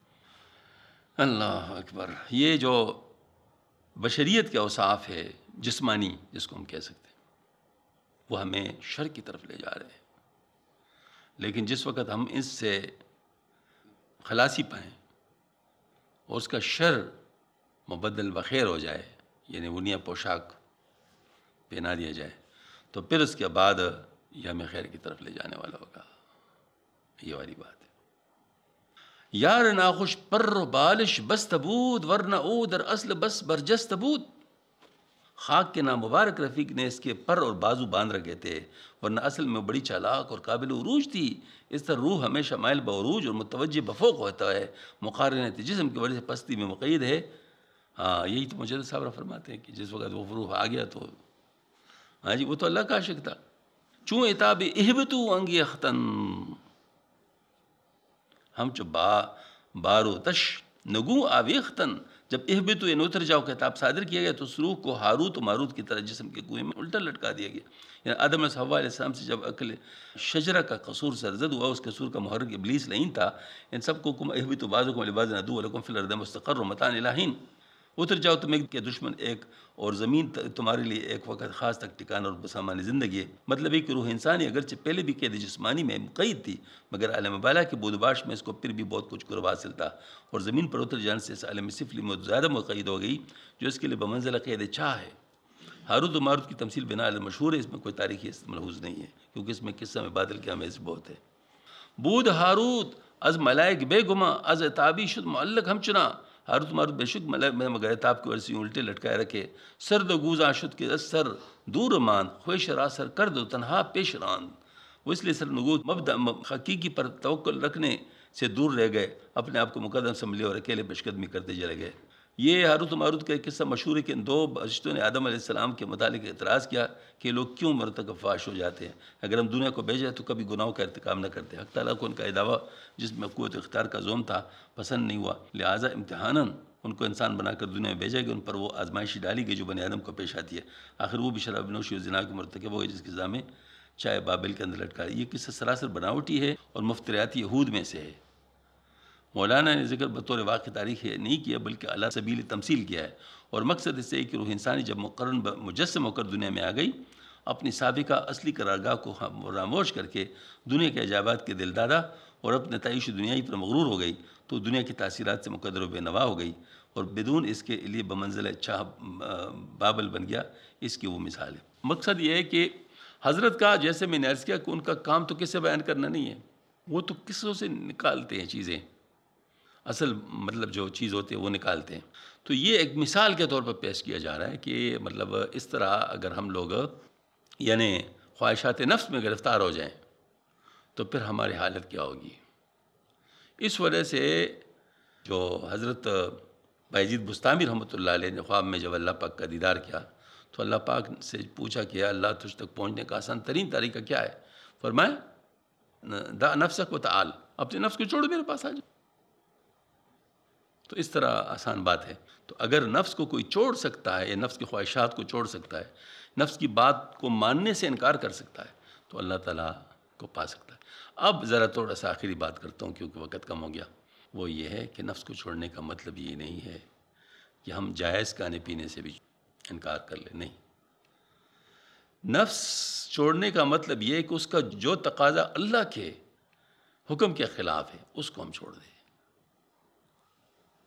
اللہ اکبر یہ جو بشریت کے اوصاف ہے جسمانی جس کو ہم کہہ سکتے ہیں وہ ہمیں شر کی طرف لے جا رہے ہیں، لیکن جس وقت ہم اس سے خلاصی پائیں اور اس کا شر مبدل بخیر ہو جائے، یعنی ونیا پوشاک پہنا دیا جائے، تو پھر اس کے بعد یہ ہمیں خیر کی طرف لے جانے والا ہوگا۔ یہ والی بات ہے۔ یار ناخوش پر و بالش بس تبود ورنہ او در اصل بس برجست بود۔ خاک کے نامبارک رفیق نے اس کے پر اور بازو باندھ رکھے تھے، ورنہ اصل میں بڑی چالاک اور قابل عروج تھی۔ اس طرح روح ہمیشہ مائل بعروج اور متوجہ بفوق ہوتا ہے، مقارنت جسم کی وجہ سے پستی میں مقید ہے۔ ہاں یہی تو مجدد صاحب فرماتے ہیں کہ جس وقت وہ روح آ گیا تو ہاں جی وہ تو اللہ کا عاشق تھا۔ چوں اتاب اہبتو انگی اختن، ہم چو با بارو تش نگو آویختن، جب اہبتو یعنی اتر جاؤ خطاب صادر کیا گیا تو اس روح کو ہاروت و ماروت کی طرح جسم کے کنویں میں الٹا لٹکا دیا گیا۔ یعنی آدم علیہ حوا علیہ السلام سے جب عقل شجرہ کا قصور سرزد ہوا، اس قصور کا محرک ابلیس لعین تھا، ان سب کو کم اہبتو بعضکم لبعض عدو ولکم فی الارض مستقر متاع الی حین، اتر جاؤ تم ایک کے دشمن ایک اور زمین تمہارے لیے ایک وقت خاص تک ٹھکانہ اور سامان زندگی ہے۔ مطلب ہے کہ روح انسانی اگرچہ پہلے بھی قید جسمانی میں مقید تھی مگر عالم بالا کے بود و باش میں اس کو پھر بھی بہت کچھ قرب حاصل تھا، اور زمین پر اتر جانے سے اس عالم سفلی میں زیادہ مقید ہو گئی جو اس کے لیے بمنزلہ قید چاہ ہے۔ ہاروت و ماروت کی تمثیل بنا عالم مشہور ہے، اس میں کوئی تاریخی ملحوظ نہیں ہے کیونکہ اس میں قصہ میں بادل کے آمیز بہت ہے۔ بود ہاروت از ملائک بے گما از اتابی شد معلق ہم چنا، ہاروت ماروت بے شک ملائک میں مگر اتاب کی وجہ سے الٹے لٹکائے رکھے، سرد و گوزاں شد کے از سر دور ماند، خوش را سر کرد و تنہا پیش راند، وہ اس لیے سر نگود مبدأ حقیقی پر توکل رکھنے سے دور رہ گئے، اپنے آپ کو مقدم سمجھے اور اکیلے پیش قدمی کرتے چلے گئے۔ یہ ہاروت و ماروت کا ایک قصہ مشہور ہے کہ ان دو فرشتوں نے آدم علیہ السلام کے متعلق اعتراض کیا کہ لوگ کیوں مرتکب فاش ہو جاتے ہیں، اگر ہم دنیا کو بھیجیں تو کبھی گناہوں کا ارتکاب نہ کرتے۔ حق تعالیٰ کو ان کا یہ دعویٰ جس میں قوت اختیار کا زوم تھا پسند نہیں ہوا، لہٰذا امتحاناً ان کو انسان بنا کر دنیا میں بھیجا گیا، ان پر وہ آزمائشی ڈالی گئی جو بنی آدم کو پیش آتی ہے۔ آخر وہ بھی شراب نوشی و زنا کے مرتکب ہو گئے جس کی سزا میں چائے بابل کے اندر لٹکا۔ یہ قصہ سراسر بناوٹی ہے اور مفتریات یہود میں سے ہے۔ مولانا نے ذکر بطور واقع تاریخ نہیں کیا بلکہ علی سبیل تمثیل کیا ہے، اور مقصد اس سے کہ روح انسانی جب مقرن مجسم ہو کر دنیا میں آ گئی، اپنی سابقہ اصلی قرارگاہ کو فراموش کر کے دنیا کے عجائبات کے دل دادا اور اپنے تعیش دنیائی پر مغرور ہو گئی تو دنیا کی تاثیرات سے مقدر و بے نوا ہو گئی اور بدون اس کے لیے بمنزل چاہ بابل بن گیا۔ اس کی وہ مثال ہے۔ مقصد یہ ہے کہ حضرت کا جیسے میں نے عرض کیا کہ ان کا کام تو کس سے بیان کرنا نہیں ہے، وہ تو قصوں سے نکالتے ہیں چیزیں، اصل مطلب جو چیز ہوتی ہے وہ نکالتے ہیں۔ تو یہ ایک مثال کے طور پر پیش کیا جا رہا ہے کہ مطلب اس طرح اگر ہم لوگ یعنی خواہشات نفس میں گرفتار ہو جائیں تو پھر ہماری حالت کیا ہوگی۔ اس وجہ سے جو حضرت بایزید بستامی رحمۃ اللہ علیہ نے خواب میں جب اللہ پاک کا دیدار کیا تو اللہ پاک سے پوچھا کہ اللہ تجھ تک پہنچنے کا آسان ترین طریقہ کیا ہے؟ فرمایا دا نفسک و تعال، اپنے نفس کو چھوڑ میرے پاس آ جا۔ تو اس طرح آسان بات ہے۔ تو اگر نفس کو کوئی چھوڑ سکتا ہے یا نفس کی خواہشات کو چھوڑ سکتا ہے، نفس کی بات کو ماننے سے انکار کر سکتا ہے تو اللہ تعالیٰ کو پا سکتا ہے۔ اب ذرا تھوڑا سا آخری بات کرتا ہوں کیونکہ وقت کم ہو گیا۔ وہ یہ ہے کہ نفس کو چھوڑنے کا مطلب یہ نہیں ہے کہ ہم جائز کھانے پینے سے بھی انکار کر لیں، نہیں۔ نفس چھوڑنے کا مطلب یہ ہے کہ اس کا جو تقاضا اللہ کے حکم کے خلاف ہے اس کو ہم چھوڑ دیں۔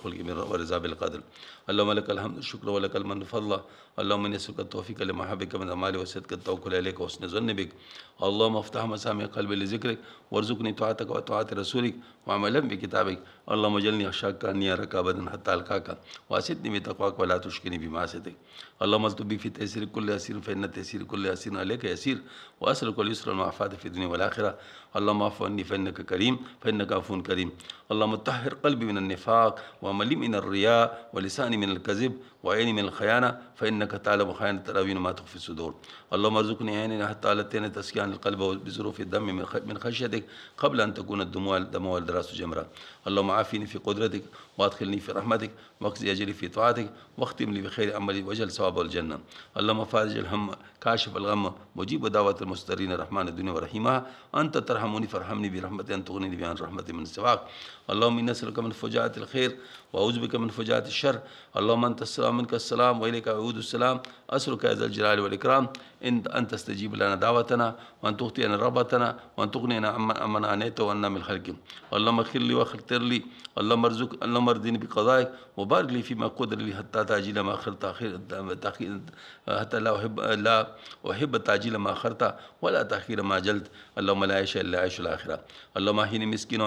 بالخلق ورضا بالقدر. اللهم لك الحمد الشكر ولك المن فضلا. اللهم إني أسألك التوفيق لما حبك من الأعمال وصدق التوكل عليك وحسن الظن بك. اللهم افتح مسامع قلبي لذكرك وارزقني طاعتك وطاعة رسولك وعملا بكتابك. اللهم اجعلني أخشاك كأني أراك أبدا حتى ألقاك وأسدني بتقواك ولا تشكني بمعصيتك. اللهم الطف بي في تيسير كل أسير فإن تيسير كل أسير عليك يسير وأسألك اليسر والمعافاة في الدنيا والآخرة. اللهم اعف عني فإنك كريم فإنك عفو كريم. اللهم طهر قلبي من النفاق وعملي من الرياء ولساني من الكذب وعيني من الخيانة فإنك تعلم خيانة الأعين ما تخفي الصدور. اللهم ارزقني عيني حتى التين تسكين القلب بظروف الدم من خشيتك قبل أن تكون الدموع الدموع والدراس جمرة. اللهم عافيني في قدرتك وادخلني في رحمتك واقضي أجري في طاعتك واختم لي بخير عملي واجعل ثواب الجنة. اللهم فارج الهم كاشف الغم مجيب دعوة المسترين الرحمن الدنيا ورحيمها. أنت ترحمني فارحمني برحمة أن تغنيني بها عن رحمة من سواك. اللهم إني أسألك من فجاءة الخير وأعوذ بك من فجاءة الشر. اللهم أنت السلام منك السلام وإليك يعود السلام. أسألك يا ذا الجلال والإكرام إن أن تستجيب لنا دعوتنا وأن تغطي لنا رغبتنا وأن تغنينا عمن عانيت وأنا من خلقك. اللهم اغفر لي واغفر لي. اللهم ارزق اللهم ارضني بقضائك وبارك لي فيما قدر لي حتى تعجيل ما أخرت تأخير حتى لا أحب لا أحب تعجيل ما أخرت ولا تأخير ما أجلت. اللهم لا عيش إلا عيش الآخرة. اللهم أحيني مسكينا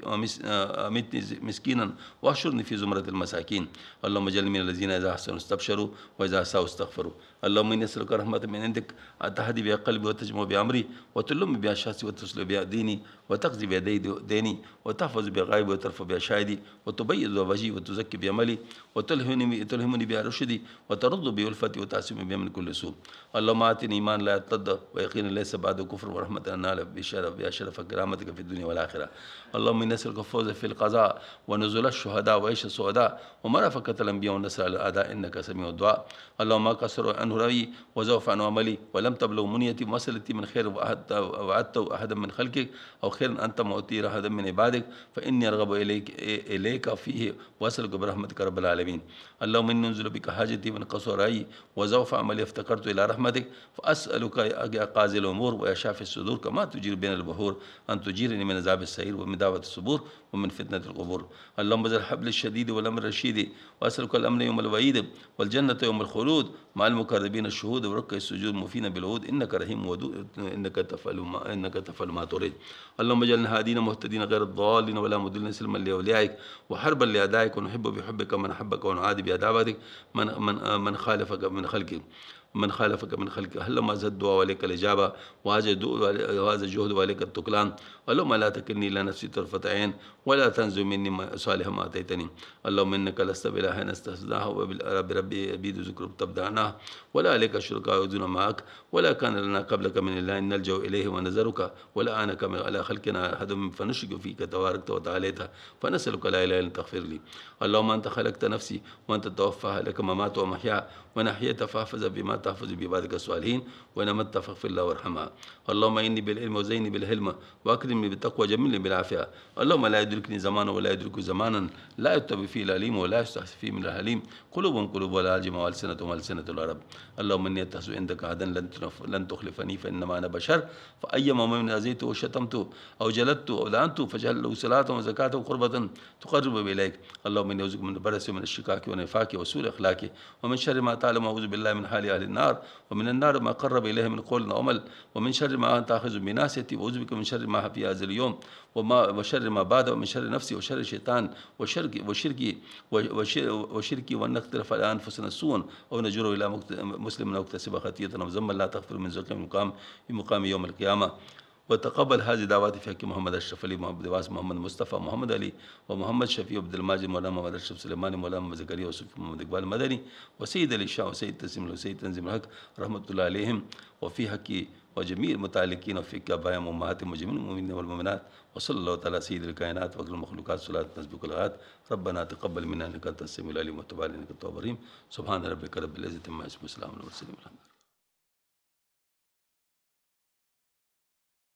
وأمتني مسكينا واحشرني في زمرة المساكين. اللهم اجعلني من الذين إذا أحسنوا استبشروا وإذا أساءوا استغفروا. اللهم إني أسألك رحمة من عندك تهدي بها قلبي وتجمع بأمري وتلم بها شخصي وتصل بها ديني وتقضي بها ديني وتحفظ بها غائبي وترفع بها شاهدي وتبيض بها وجهي وتزكي بها عملي وتلهمني تلهمني بها رشدي وترد بها ألفتي وتعصمني بها من كل سوء. اللهم آتني إيمان لا يرتد ويقين ليس بعد كفر ورحمة أنال بشرف بها شرف كرامتك في الدنيا والآخرة. اللهم إني أسألك الفوز في القضاء ونزول الشهداء وعيش السعداء ومرافقة الأنبياء والنصر على الأعداء إنك سميع الدعاء. اللهم ما قصر عنه رأيي وزوف عنه عملي ولم تبلغ منيتي ومسألتي من خير وعدت أحدا من خلقك أو خير أنت معطي أحدا من عبادك فإني أرغب إليك إليك فيه وأسألك برحمتك رب العالمين. اللهم إني أنزل بك حاجتي من قصر رأيي وزوف عملي افتقرت إلى رحمتك فأسألك يا قاضي الأمور ويا شافي الصدور كما تجير بين البحور أن تجيرني من عذاب السعير ومن دعوة الصبور ومن فتنة القبور. اللهم ذا الحبل الشديد والأمر الرشيد وأسألك الأمن يوم الوعيد والجنة يوم الخلود مع المقربين الشهود وركع السجود مفينا بالعود إنك رحيم ودود إنك تفعل ما إنك تفعل ما تريد. اللهم اجعلنا هادين مهتدين غير الضالين ولا مضلين سلما لأوليائك وحربا لأعدائك ونحب بحبك من أحبك ونعادي بأعدائك من من من خالفك من خلقك من خالفك من خلقك. هلما زاد الدعاء وعليك الإجابة وهذا الجهد وعليك التكلان. اللهم لا تكلني إلى نفسي طرفة عين ولا تنزل مني صالح ما أتيتني. اللهم إنك لست بإله نستهزئه وبالرب ربي أبيد ذكر تبدعناه ولا عليك الشركاء يؤذون معك ولا كان لنا قبلك من الله إن نلجأ إليه ونذرك ولا أنك على خلقنا أحد فنشرك فيك تباركت وتعاليت فنسألك لا إله إلا أنت تغفر لي. اللهم أنت خلقت نفسي وأنت توفاها لك ممات ومحيا ونحيت فاحفظ بما تحفظ بعبادك الصالحين ونمت فاغفر الله وارحمها. اللهم إني بالعلم وزيني بالحلم وأكرمني بالتقوى وجملني بالعافية. اللهم لا يدركني زمان ولا يدرك زمانا لا يتبع فيه العليم ولا يستحسن فيه من الحليم قلوب قلوب ولا عجم والسنة والسنة العرب. اللهم إني أتحسب عندك عهدا لن لن تخلفني فإنما أنا بشر فأيما من أذيته وشتمته أو جلدته أو لعنته فاجعل له صلاة وزكاة وقربة تقرب إليك. اللهم إني أعوذ من البرس ومن الشكاك والنفاق وسوء الأخلاق ومن شر ما تعلم أعوذ بالله من حال أهل النار ومن النار ما قرب إليه من قول وعمل ومن شر ما أنت آخذ بناصيتي وأعوذ بك من شر ما في هذا اليوم وما وشر ما بعد ومن شر نفسي وشر الشيطان وشركي وشركي وشركي وأن نقترف على أنفسنا سوءا أو نجر إلى مسلم أو اكتسب خطيئة أو ذنبا لا تغفر من ذلك المقام بمقام يوم القيامة. وتقبل هذه دعواتي في حق محمد أشرف علي محمد دواس محمد مصطفى محمد علي ومحمد شفيع عبد الماجد مولانا محمد أشرف سليماني مولانا محمد زكريا وصفي محمد إقبال المدني وسيد علي شاه وسيد تسليم وسيد تنزيم الحق رحمة الله عليهم وفي حق وجميع المتعلقين وفي كبايا أمهاتهم وجميع المؤمنين والمؤمنات وصلى الله تعالى سيد الكائنات وأكرم المخلوقات صلاة تسبق الغات. ربنا تقبل منا إنك أنت السميع العليم وتب علينا إنك التواب الرحيم. سبحان ربك رب العزة عما يصفون وسلام على المرسلين.